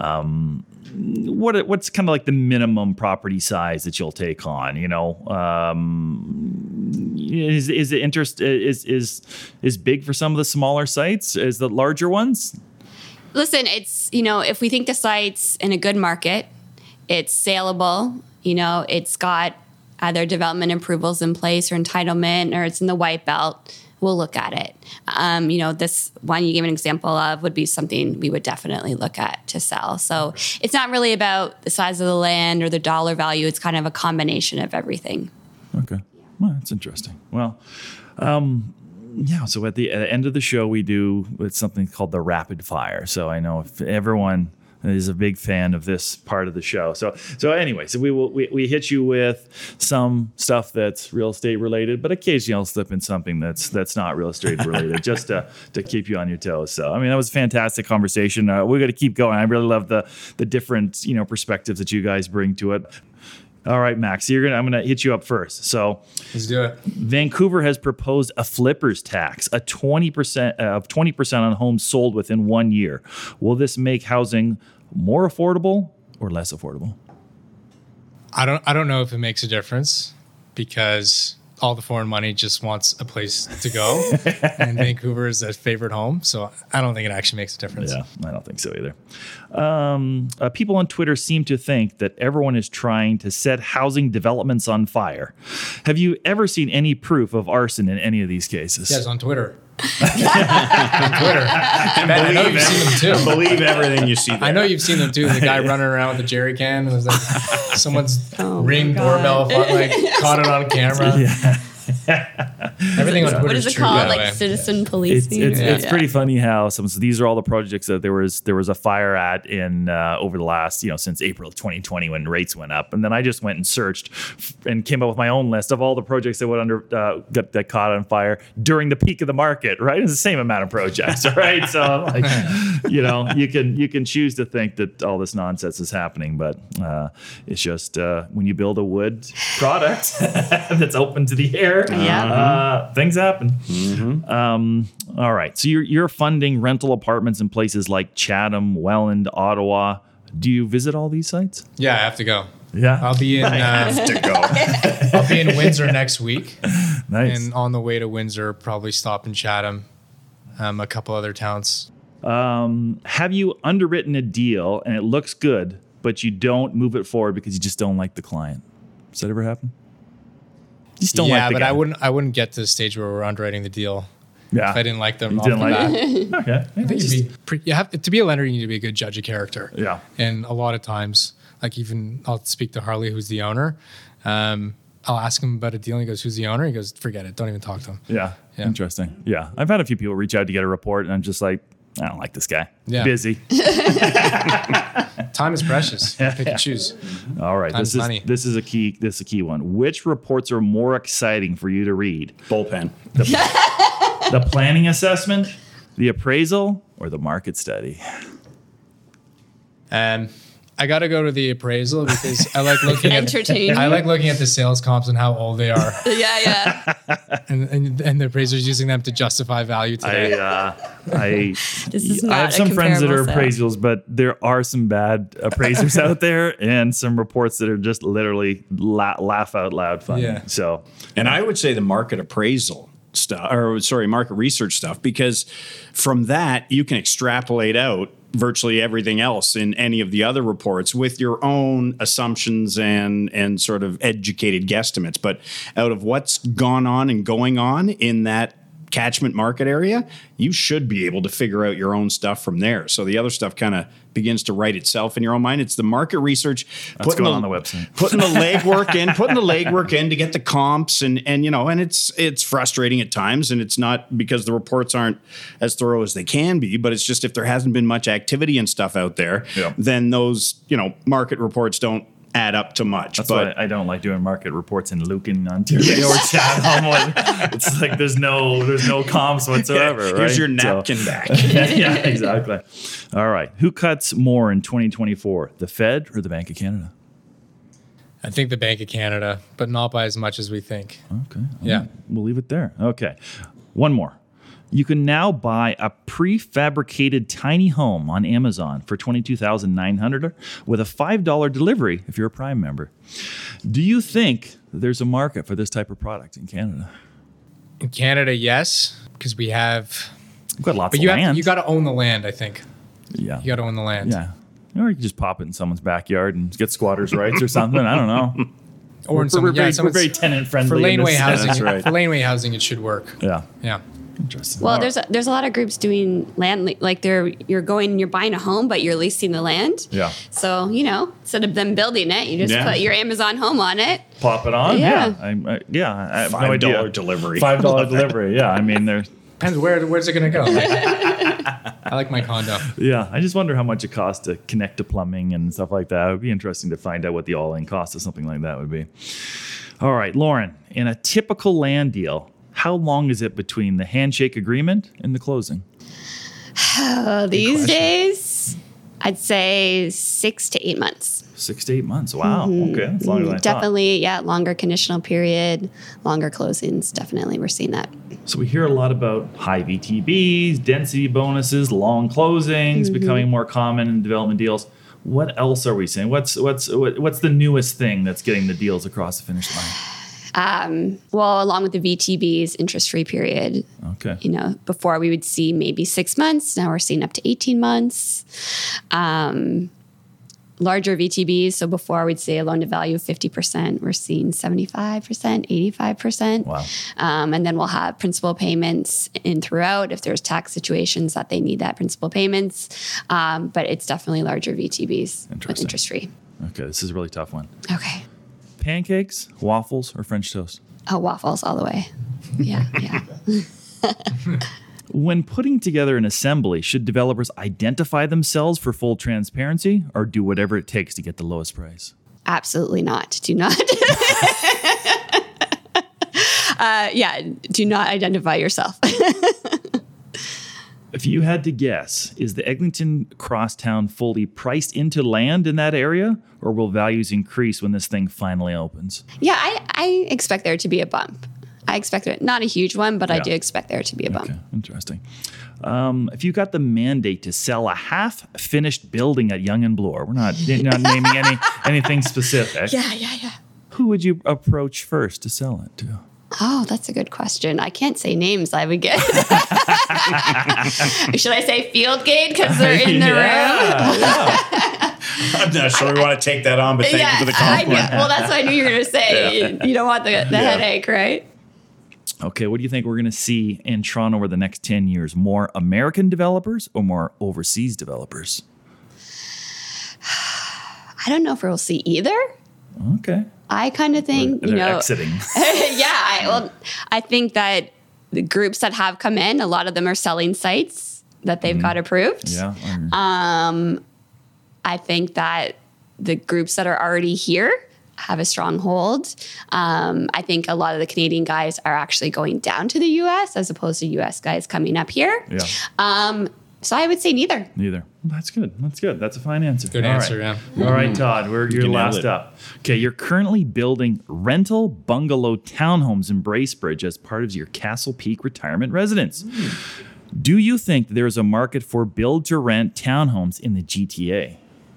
Um, What what's kind of like the minimum property size that you'll take on? You know, um, is is it interest is is is big for some of the smaller sites? Is the larger ones? Listen, it's, you know, if we think the site's in a good market, it's saleable, you know, it's got either development approvals in place or entitlement, or it's in the white belt, we'll look at it. Um, you know, this one you gave an example of would be something we would definitely look at to sell. So it's not really about the size of the land or the dollar value. It's kind of a combination of everything. Okay, well, that's interesting. Well, um, yeah. So at the, at the end of the show, we do it's something called the rapid fire. So I know if everyone is a big fan of this part of the show. So, so anyway, so we will we, we hit you with some stuff that's real estate related, but occasionally I'll slip in something that's that's not real estate related, just to to keep you on your toes. So, I mean, that was a fantastic conversation. Uh, we're going to keep going. I really love the the different you know perspectives that you guys bring to it. All right, Max, you're gonna. I'm gonna hit you up first. So, let's do it. Vancouver has proposed a flippers tax, a twenty percent of twenty percent on homes sold within one year. Will this make housing more affordable or less affordable? I don't. I don't know if it makes a difference because all the foreign money just wants a place to go, and Vancouver is their favorite home. So I don't think it actually makes a difference. Yeah, I don't think so either. Um, uh, people on Twitter seem to think that everyone is trying to set housing developments on fire. Have you ever seen any proof of arson in any of these cases? Yes, on Twitter. on Twitter. Ben, I know you've seen them too. Believe everything you see there. I know you've seen them too. The guy running around with the jerry can. It was like someone's oh ring doorbell like caught it on camera. Yeah. Everything on Twitter what is is it true, called? by Like way. citizen policing? It's, it's, yeah. it's pretty funny how some. So these are all the projects that there was there was a fire at in uh, over the last you know since April of twenty twenty when rates went up, and then I just went and searched f- and came up with my own list of all the projects that went under uh, got that caught on fire during the peak of the market. Right, it's the same amount of projects. Right, so I'm like, you know, you can you can choose to think that all this nonsense is happening, but uh, it's just uh, when you build a wood product that's open to the air. Yeah. Uh, things happen. Mm-hmm. Um, all right. So you're you're funding rental apartments in places like Chatham, Welland, Ottawa. Do you visit all these sites? Yeah, I have to go. Yeah. I'll be in. Uh, to go. I'll be in Windsor next week, Nice. and on the way to Windsor, probably stop in Chatham, um, a couple other towns. Um, have you underwritten a deal and it looks good, but you don't move it forward because you just don't like the client? Does that ever happen? You just don't yeah, like the but guy. I wouldn't. I wouldn't get to the stage where we're underwriting the deal Yeah. if I didn't like them. You off didn't the like bat. it? Okay. I think you'd be pre- you have to be a lender. You need to be a good judge of character. Yeah. And a lot of times, like even I'll speak to Harley, who's the owner. Um, I'll ask him about a deal, and he goes, "Who's the owner?" He goes, "Forget it. Don't even talk to him." Yeah. Yeah. Interesting. Yeah. I've had a few people reach out to get a report, and I'm just like, I don't like this guy. Yeah. Busy. Time is precious. Pick and choose. All right. Time's This is money. this is a key. This is a key one. Which reports are more exciting for you to read? Bullpen. The planning assessment, the appraisal, or the market study? Um, I got to go to the appraisal because I like looking at. Entertaining. I like looking at the sales comps and how old they are, yeah, yeah. and, and and the appraisers using them to justify value I today. uh, I This is I not have a some friends that are comparable sale. appraisals, but there are some bad appraisers out there, and some reports that are just literally la- laugh out loud funny. Yeah. So And I would say the market appraisal stuff, or sorry, market research stuff, because from that you can extrapolate out virtually everything else in any of the other reports with your own assumptions and and sort of educated guesstimates. But out of what's gone on and going on in that catchment market area, you should be able to figure out your own stuff from there. So the other stuff kind of begins to write itself in your own mind. It's the market research. That's going on the website. Putting the legwork in, putting the legwork in to get the comps and and you know, and it's it's frustrating at times, and it's not because the reports aren't as thorough as they can be, but it's just if there hasn't been much activity and stuff out there, Yeah. then those, you know, market reports don't add up to much. that's but why I don't like doing market reports in Lucan, Ontario, or Chatham. It's like there's no there's no comps whatsoever. here's right? your So- napkin back. yeah, exactly. All right. Who cuts more in twenty twenty-four, the Fed or the Bank of Canada? I think the Bank of Canada, but not by as much as we think. Okay. Yeah. We'll leave it there. Okay. One more. You can now buy a prefabricated tiny home on Amazon for twenty-two thousand nine hundred dollars with a five dollars delivery if you're a Prime member. Do you think that there's a market for this type of product in Canada? In Canada, yes, because we have. We've got lots But of you land. have you got to own the land. I think yeah. you got to own the land. Yeah. Or you can just pop it in someone's backyard and get squatters' rights or something. I don't know. Or We're, in some, we're, yeah, very, we're someone's- very tenant friendly. for in laneway this- housing. That's right. For laneway housing, it should work. Yeah. Yeah. Interesting. Well, All there's a, there's a lot of groups doing land le- like they're you're going you're buying a home but you're leasing the land. Yeah. So you know instead of them building it, you just Yeah. put your Amazon home on it. Pop it on. Yeah. Yeah. I, I, yeah. I have no Five dollar idea. delivery. Five dollar delivery. Yeah. I mean, there's Depends where where's it going to go. I like my condo. Yeah, I just wonder how much it costs to connect to plumbing and stuff like that. It would be interesting to find out what the all-in cost of something like that would be. All right, Lauren, in a typical land deal, how long is it between the handshake agreement and the closing? Uh, these days, I'd say six to eight months. Six to eight months. Wow. Mm-hmm. Okay, that's longer than I thought. Definitely, yeah, longer conditional period, longer closings. Definitely, we're seeing that. So we hear a lot about high V T Bs, density bonuses, long closings mm-hmm. becoming more common in development deals. What else are we seeing? What's what's what's the newest thing that's getting the deals across the finish line? Um, well, along with the V T Bs, interest-free period. Okay. You know, before we would see maybe six months. Now we're seeing up to eighteen months. Um, larger V T Bs. So before we'd say a loan to value of fifty percent, we're seeing seventy-five percent, eighty-five percent. Wow. Um, and then we'll have principal payments in throughout if there's tax situations that they need that principal payments. Um, but it's definitely larger V T Bs with interest-free. Okay, this is a really tough one. Okay. Pancakes, waffles, or French toast? Oh, waffles all the way. Yeah, yeah. When putting together an assembly, should developers identify themselves for full transparency or do whatever it takes to get the lowest price? Absolutely not. Do not. uh, yeah, do not identify yourself. If you had to guess, is the Eglinton Crosstown fully priced into land in that area, or will values increase when this thing finally opens? Yeah, I, I expect there to be a bump. I expect it, not a huge one, but yeah. I do expect there to be a bump. Okay, interesting. Um, if you got the mandate to sell a half-finished building at Yonge and Bloor, we're not, not naming any anything specific. Yeah, yeah, yeah. Who would you approach first to sell it to? Oh, that's a good question. I can't say names, I would guess. Should I say Fieldgate because they're in the yeah, room? Yeah. I'm not sure we want to take that on, but thank yeah, you for the compliment. I, well, that's what I knew you were going to say. Yeah. You don't want the, the yeah. headache, right? Okay, what do you think we're going to see in Toronto over the next ten years? More American developers or more overseas developers? I don't know if we'll see either. Okay. I kind of think, They're you know, exiting. yeah. I, well, I think that the groups that have come in, a lot of them are selling sites that they've mm. got approved. Yeah. Um, I think that the groups that are already here have a strong hold. Um, I think a lot of the Canadian guys are actually going down to the U S as opposed to U S guys coming up here. Yeah. Um, so I would say neither. Neither. That's good. That's good. That's a fine answer. Good All answer, right. yeah. All right, Todd, we're, you're You last nailed it. up. Okay, you're currently building rental bungalow townhomes in Bracebridge as part of your Castle Peak retirement residence. Mm. Do you think there is a market for build-to-rent townhomes in the G T A?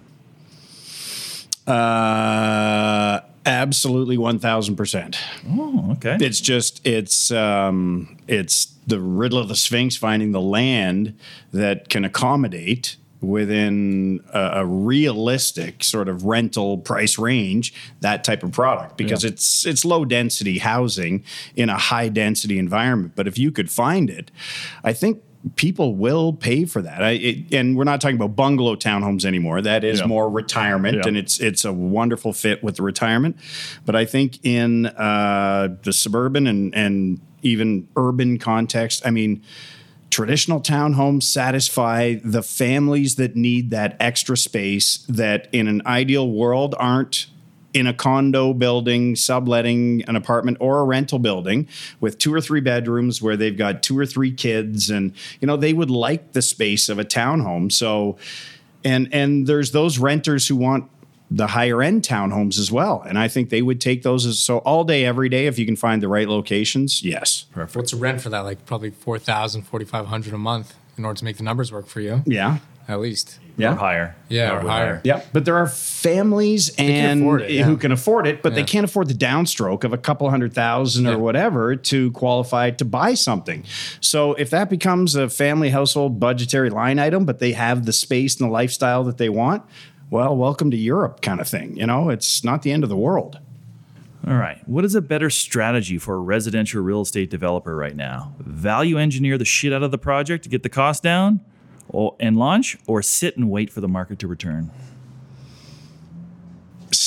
Uh, absolutely one thousand percent. Oh, okay. It's just, it's, um, it's the riddle of the Sphinx, finding the land that can accommodate within a, a realistic sort of rental price range that type of product, because yeah. it's it's low density housing in a high density environment. But if you could find it, I think people will pay for that. I, it, and we're not talking about bungalow townhomes anymore. That is yeah. more retirement, yeah. and it's it's a wonderful fit with the retirement. But I think in uh, the suburban and and even urban context, I mean, traditional townhomes satisfy the families that need that extra space that in an ideal world aren't in a condo building, subletting an apartment or a rental building with two or three bedrooms where they've got two or three kids, and you know they would like the space of a townhome. So, and and there's those renters who want the higher end townhomes as well, and I think they would take those as so all day, every day if you can find the right locations. Yes. Perfect. What's the rent for that? Like probably four thousand, forty-five hundred a month in order to make the numbers work for you. Yeah. At least. Yeah. Or higher. Yeah, or, or higher. Yeah, but there are families and it, yeah. who can afford it, but yeah. they can't afford the downstroke of a couple hundred thousand yeah. or whatever to qualify to buy something. So if that becomes a family household budgetary line item, but they have the space and the lifestyle that they want, well, welcome to Europe kind of thing. You know, it's not the end of the world. All right. What is a better strategy for a residential real estate developer right now? Value engineer the shit out of the project to get the cost down or, and launch, or sit and wait for the market to return?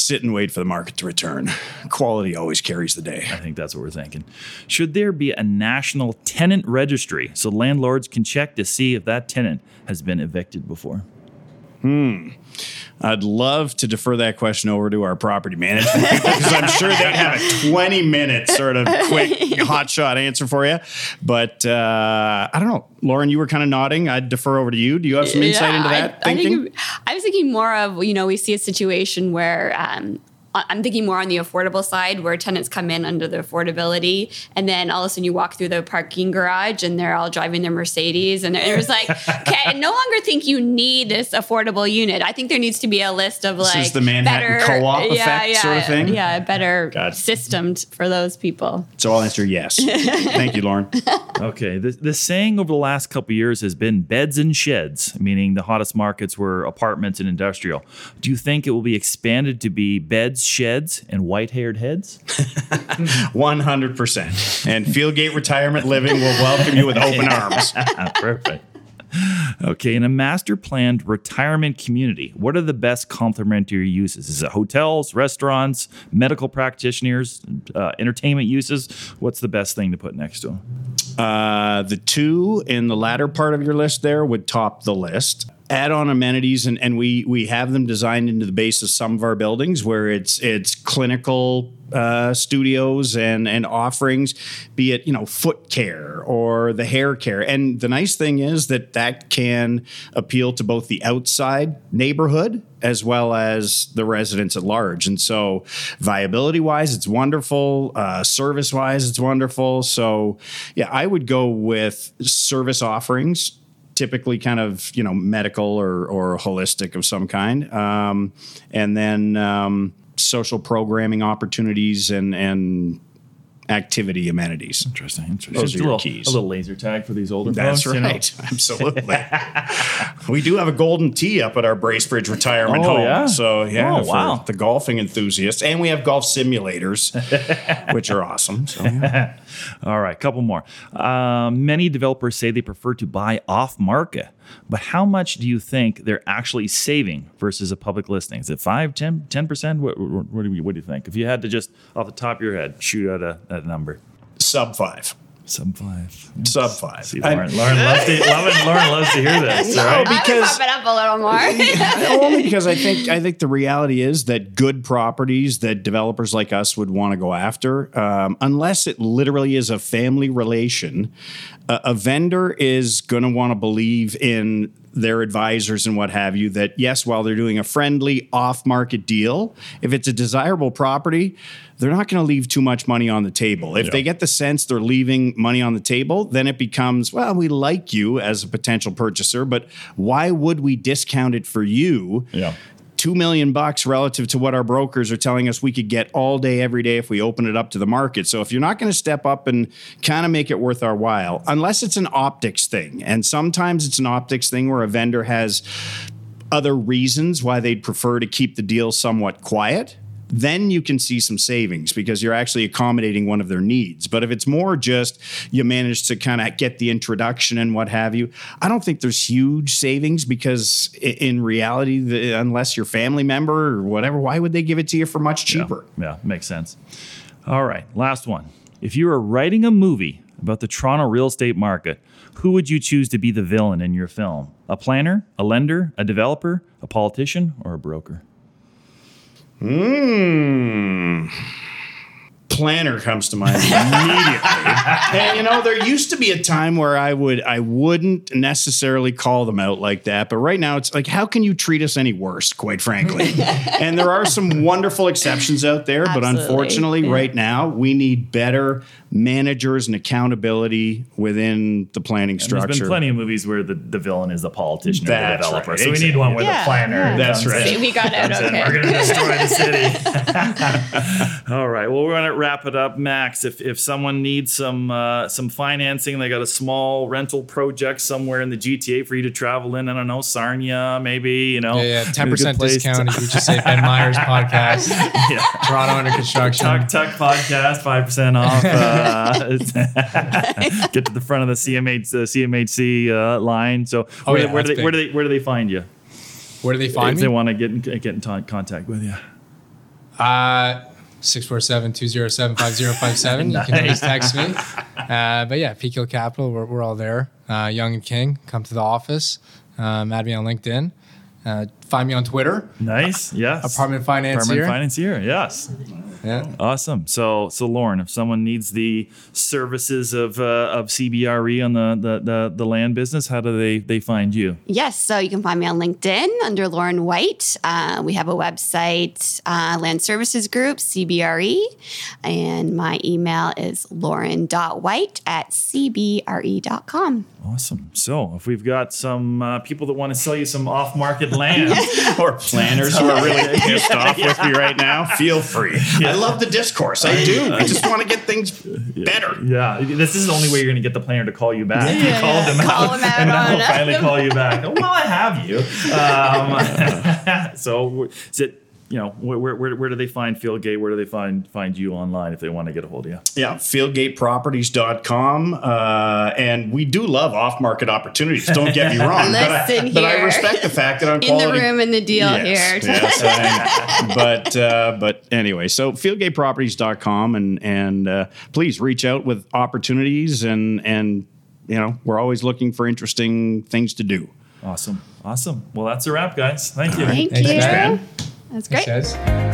sit and wait for the market to return. Quality always carries the day. I think that's what we're thinking. Should there be a national tenant registry so landlords can check to see if that tenant has been evicted before? Hmm. I'd love to defer that question over to our property management people because I'm sure they'd have a twenty minute sort of quick hotshot answer for you. But uh, I don't know. Lauren, you were kind of nodding. I'd defer over to you. Do you have some insight Yeah, into that I, thinking? I, think, I was thinking more of, you know, we see a situation where um, I'm thinking more on the affordable side where tenants come in under the affordability and then all of a sudden you walk through the parking garage and they're all driving their Mercedes and it was like, okay, I no longer think you need this affordable unit. I think there needs to be a list of like This is the Manhattan better, co-op yeah, effect yeah, sort of thing? Yeah, better Got it. systemed for those people. So I'll answer yes. Thank you, Lauren. Okay, the, the saying over the last couple of years has been beds and sheds, meaning the hottest markets were apartments and industrial. Do you think it will be expanded to be beds, sheds, and white-haired heads? one hundred percent. And Fieldgate Retirement Living will welcome you with open arms. Perfect. Okay, in a master planned retirement community, what are the best complementary uses? Is it hotels, restaurants, medical practitioners, uh, entertainment uses? What's the best thing to put next to them? Uh, the two in the latter part of your list there would top the list. Add-on amenities, and, and we we have them designed into the base of some of our buildings where it's it's clinical uh, studios and and offerings, be it you know foot care or the hair care. And the nice thing is that that can appeal to both the outside neighborhood as well as the residents at large. And so viability-wise, it's wonderful. Uh, service-wise, it's wonderful. So yeah, I would go with service offerings, typically kind of, you know, medical or, or holistic of some kind. Um, and then um, social programming opportunities and, and activity amenities. Interesting, interesting. Those Just are a your little, keys. A little laser tag for these older That's folks. you know? right. Absolutely. We do have a golden tee up at our Bracebridge retirement Oh, home. yeah? So, yeah, Oh, for wow. the golfing enthusiasts. And we have golf simulators, which are awesome. So, yeah. All right, couple more. Um, many developers say they prefer to buy off market, but how much do you think they're actually saving versus a public listing? Is it five, ten, ten percent? What, what, what, do you, what do you think? If you had to just off the top of your head shoot out a, a number. Sub five. Sub five. Sub five. See, Lauren, Lauren, loves to, Lauren, Lauren loves to hear this. No, Right? because- I would pop it up a little more. Only because I think I think the reality is that good properties that developers like us would want to go after, um, unless it literally is a family relation, uh, a vendor is going to want to believe in their advisors and what have you, that yes, while they're doing a friendly off-market deal, if it's a desirable property, they're not going to leave too much money on the table. If Yeah. they get the sense they're leaving money on the table, then it becomes, well, we like you as a potential purchaser, but why would we discount it for you? Yeah. Two million bucks relative to what our brokers are telling us we could get all day, every day if we open it up to the market. So if you're not going to step up and kind of make it worth our while, unless it's an optics thing, and sometimes it's an optics thing where a vendor has other reasons why they'd prefer to keep the deal somewhat quiet, then you can see some savings because you're actually accommodating one of their needs. But if it's more just you manage to kind of get the introduction and what have you, I don't think there's huge savings because i- in reality, the, unless you're family member or whatever, why would they give it to you for much cheaper? Yeah, yeah, makes sense. All right, last one. If you were writing a movie about the Toronto real estate market, who would you choose to be the villain in your film? A planner, a lender, a developer, a politician, or a broker? Hmm. Planner comes to mind immediately. And you know, there used to be a time where I would I wouldn't necessarily call them out like that, but right now it's like, how can you treat us any worse, quite frankly? And there are some wonderful exceptions out there, but Absolutely. unfortunately, Yeah. right now we need better managers and accountability within the planning And structure. there's been plenty of movies where the, the villain is the politician or the That's developer. right, So we exactly. need one where Yeah, the planner yeah. That's comes right. in. See, we got out Comes in, okay. We're going to destroy the city. All right. Well, we're going to wrap it up. Max, if, if someone needs some uh, some financing, they got a small rental project somewhere in the G T A for you to travel in, I don't know, Sarnia, maybe, you know. Yeah, yeah, ten a good percent place discount to- if you just say Ben Myers podcast, Yeah. Toronto under construction. Tuck Tuck podcast, five percent off. Uh, get to the front of the C M H uh, C M H C uh, line. So Oh, where, yeah, where, do that's they, where do big. they where do they find you? Where do they find if me? they want to get in, get in t- contact with you. Uh, six four seven, two oh seven, five oh five seven. You can always text me. Uh, but yeah, Peak Hill Capital, we're, we're all there. Uh, Young and King, come to the office. Um, add me on LinkedIn. Uh, find me on Twitter. Nice. Yes. Apartment Financier. Apartment Financier. Yes. Yeah. Awesome. So, so Lauren, if someone needs the services of uh, of C B R E on the, the the the land business, how do they they find you? Yes, so you can find me on LinkedIn under Lauren White. Uh, we have a website, uh, Land Services Group, C B R E, and my email is lauren dot white at c b r e dot com. Awesome. So, if we've got some uh, people that want to sell you some off-market land, or planners who are really pissed off with me right now, feel free. I love the discourse. I do. I just want to get things better. yeah, this is the only way you're going to get the planner to call you back. You Yeah, called yeah. them Call out, them out and now on he'll it. finally call you back. Well, I have you. Um, so, is it? You know, where, where where do they find Fieldgate? Where do they find find you online if they want to get a hold of you? Yeah, fieldgate properties dot com. Uh, and we do love off-market opportunities. Don't get me wrong. but, I, Listen but I here. respect the fact that I'm In quality. the room in the deal Yes, here. yes, I- but uh, but anyway, so fieldgate properties dot com, and and uh, please reach out with opportunities, and and you know, we're always looking for interesting things to do. Awesome, awesome. Well, that's a wrap, guys. Thank you. Thank Thanks, you. Ben. That's Thanks, great. guys.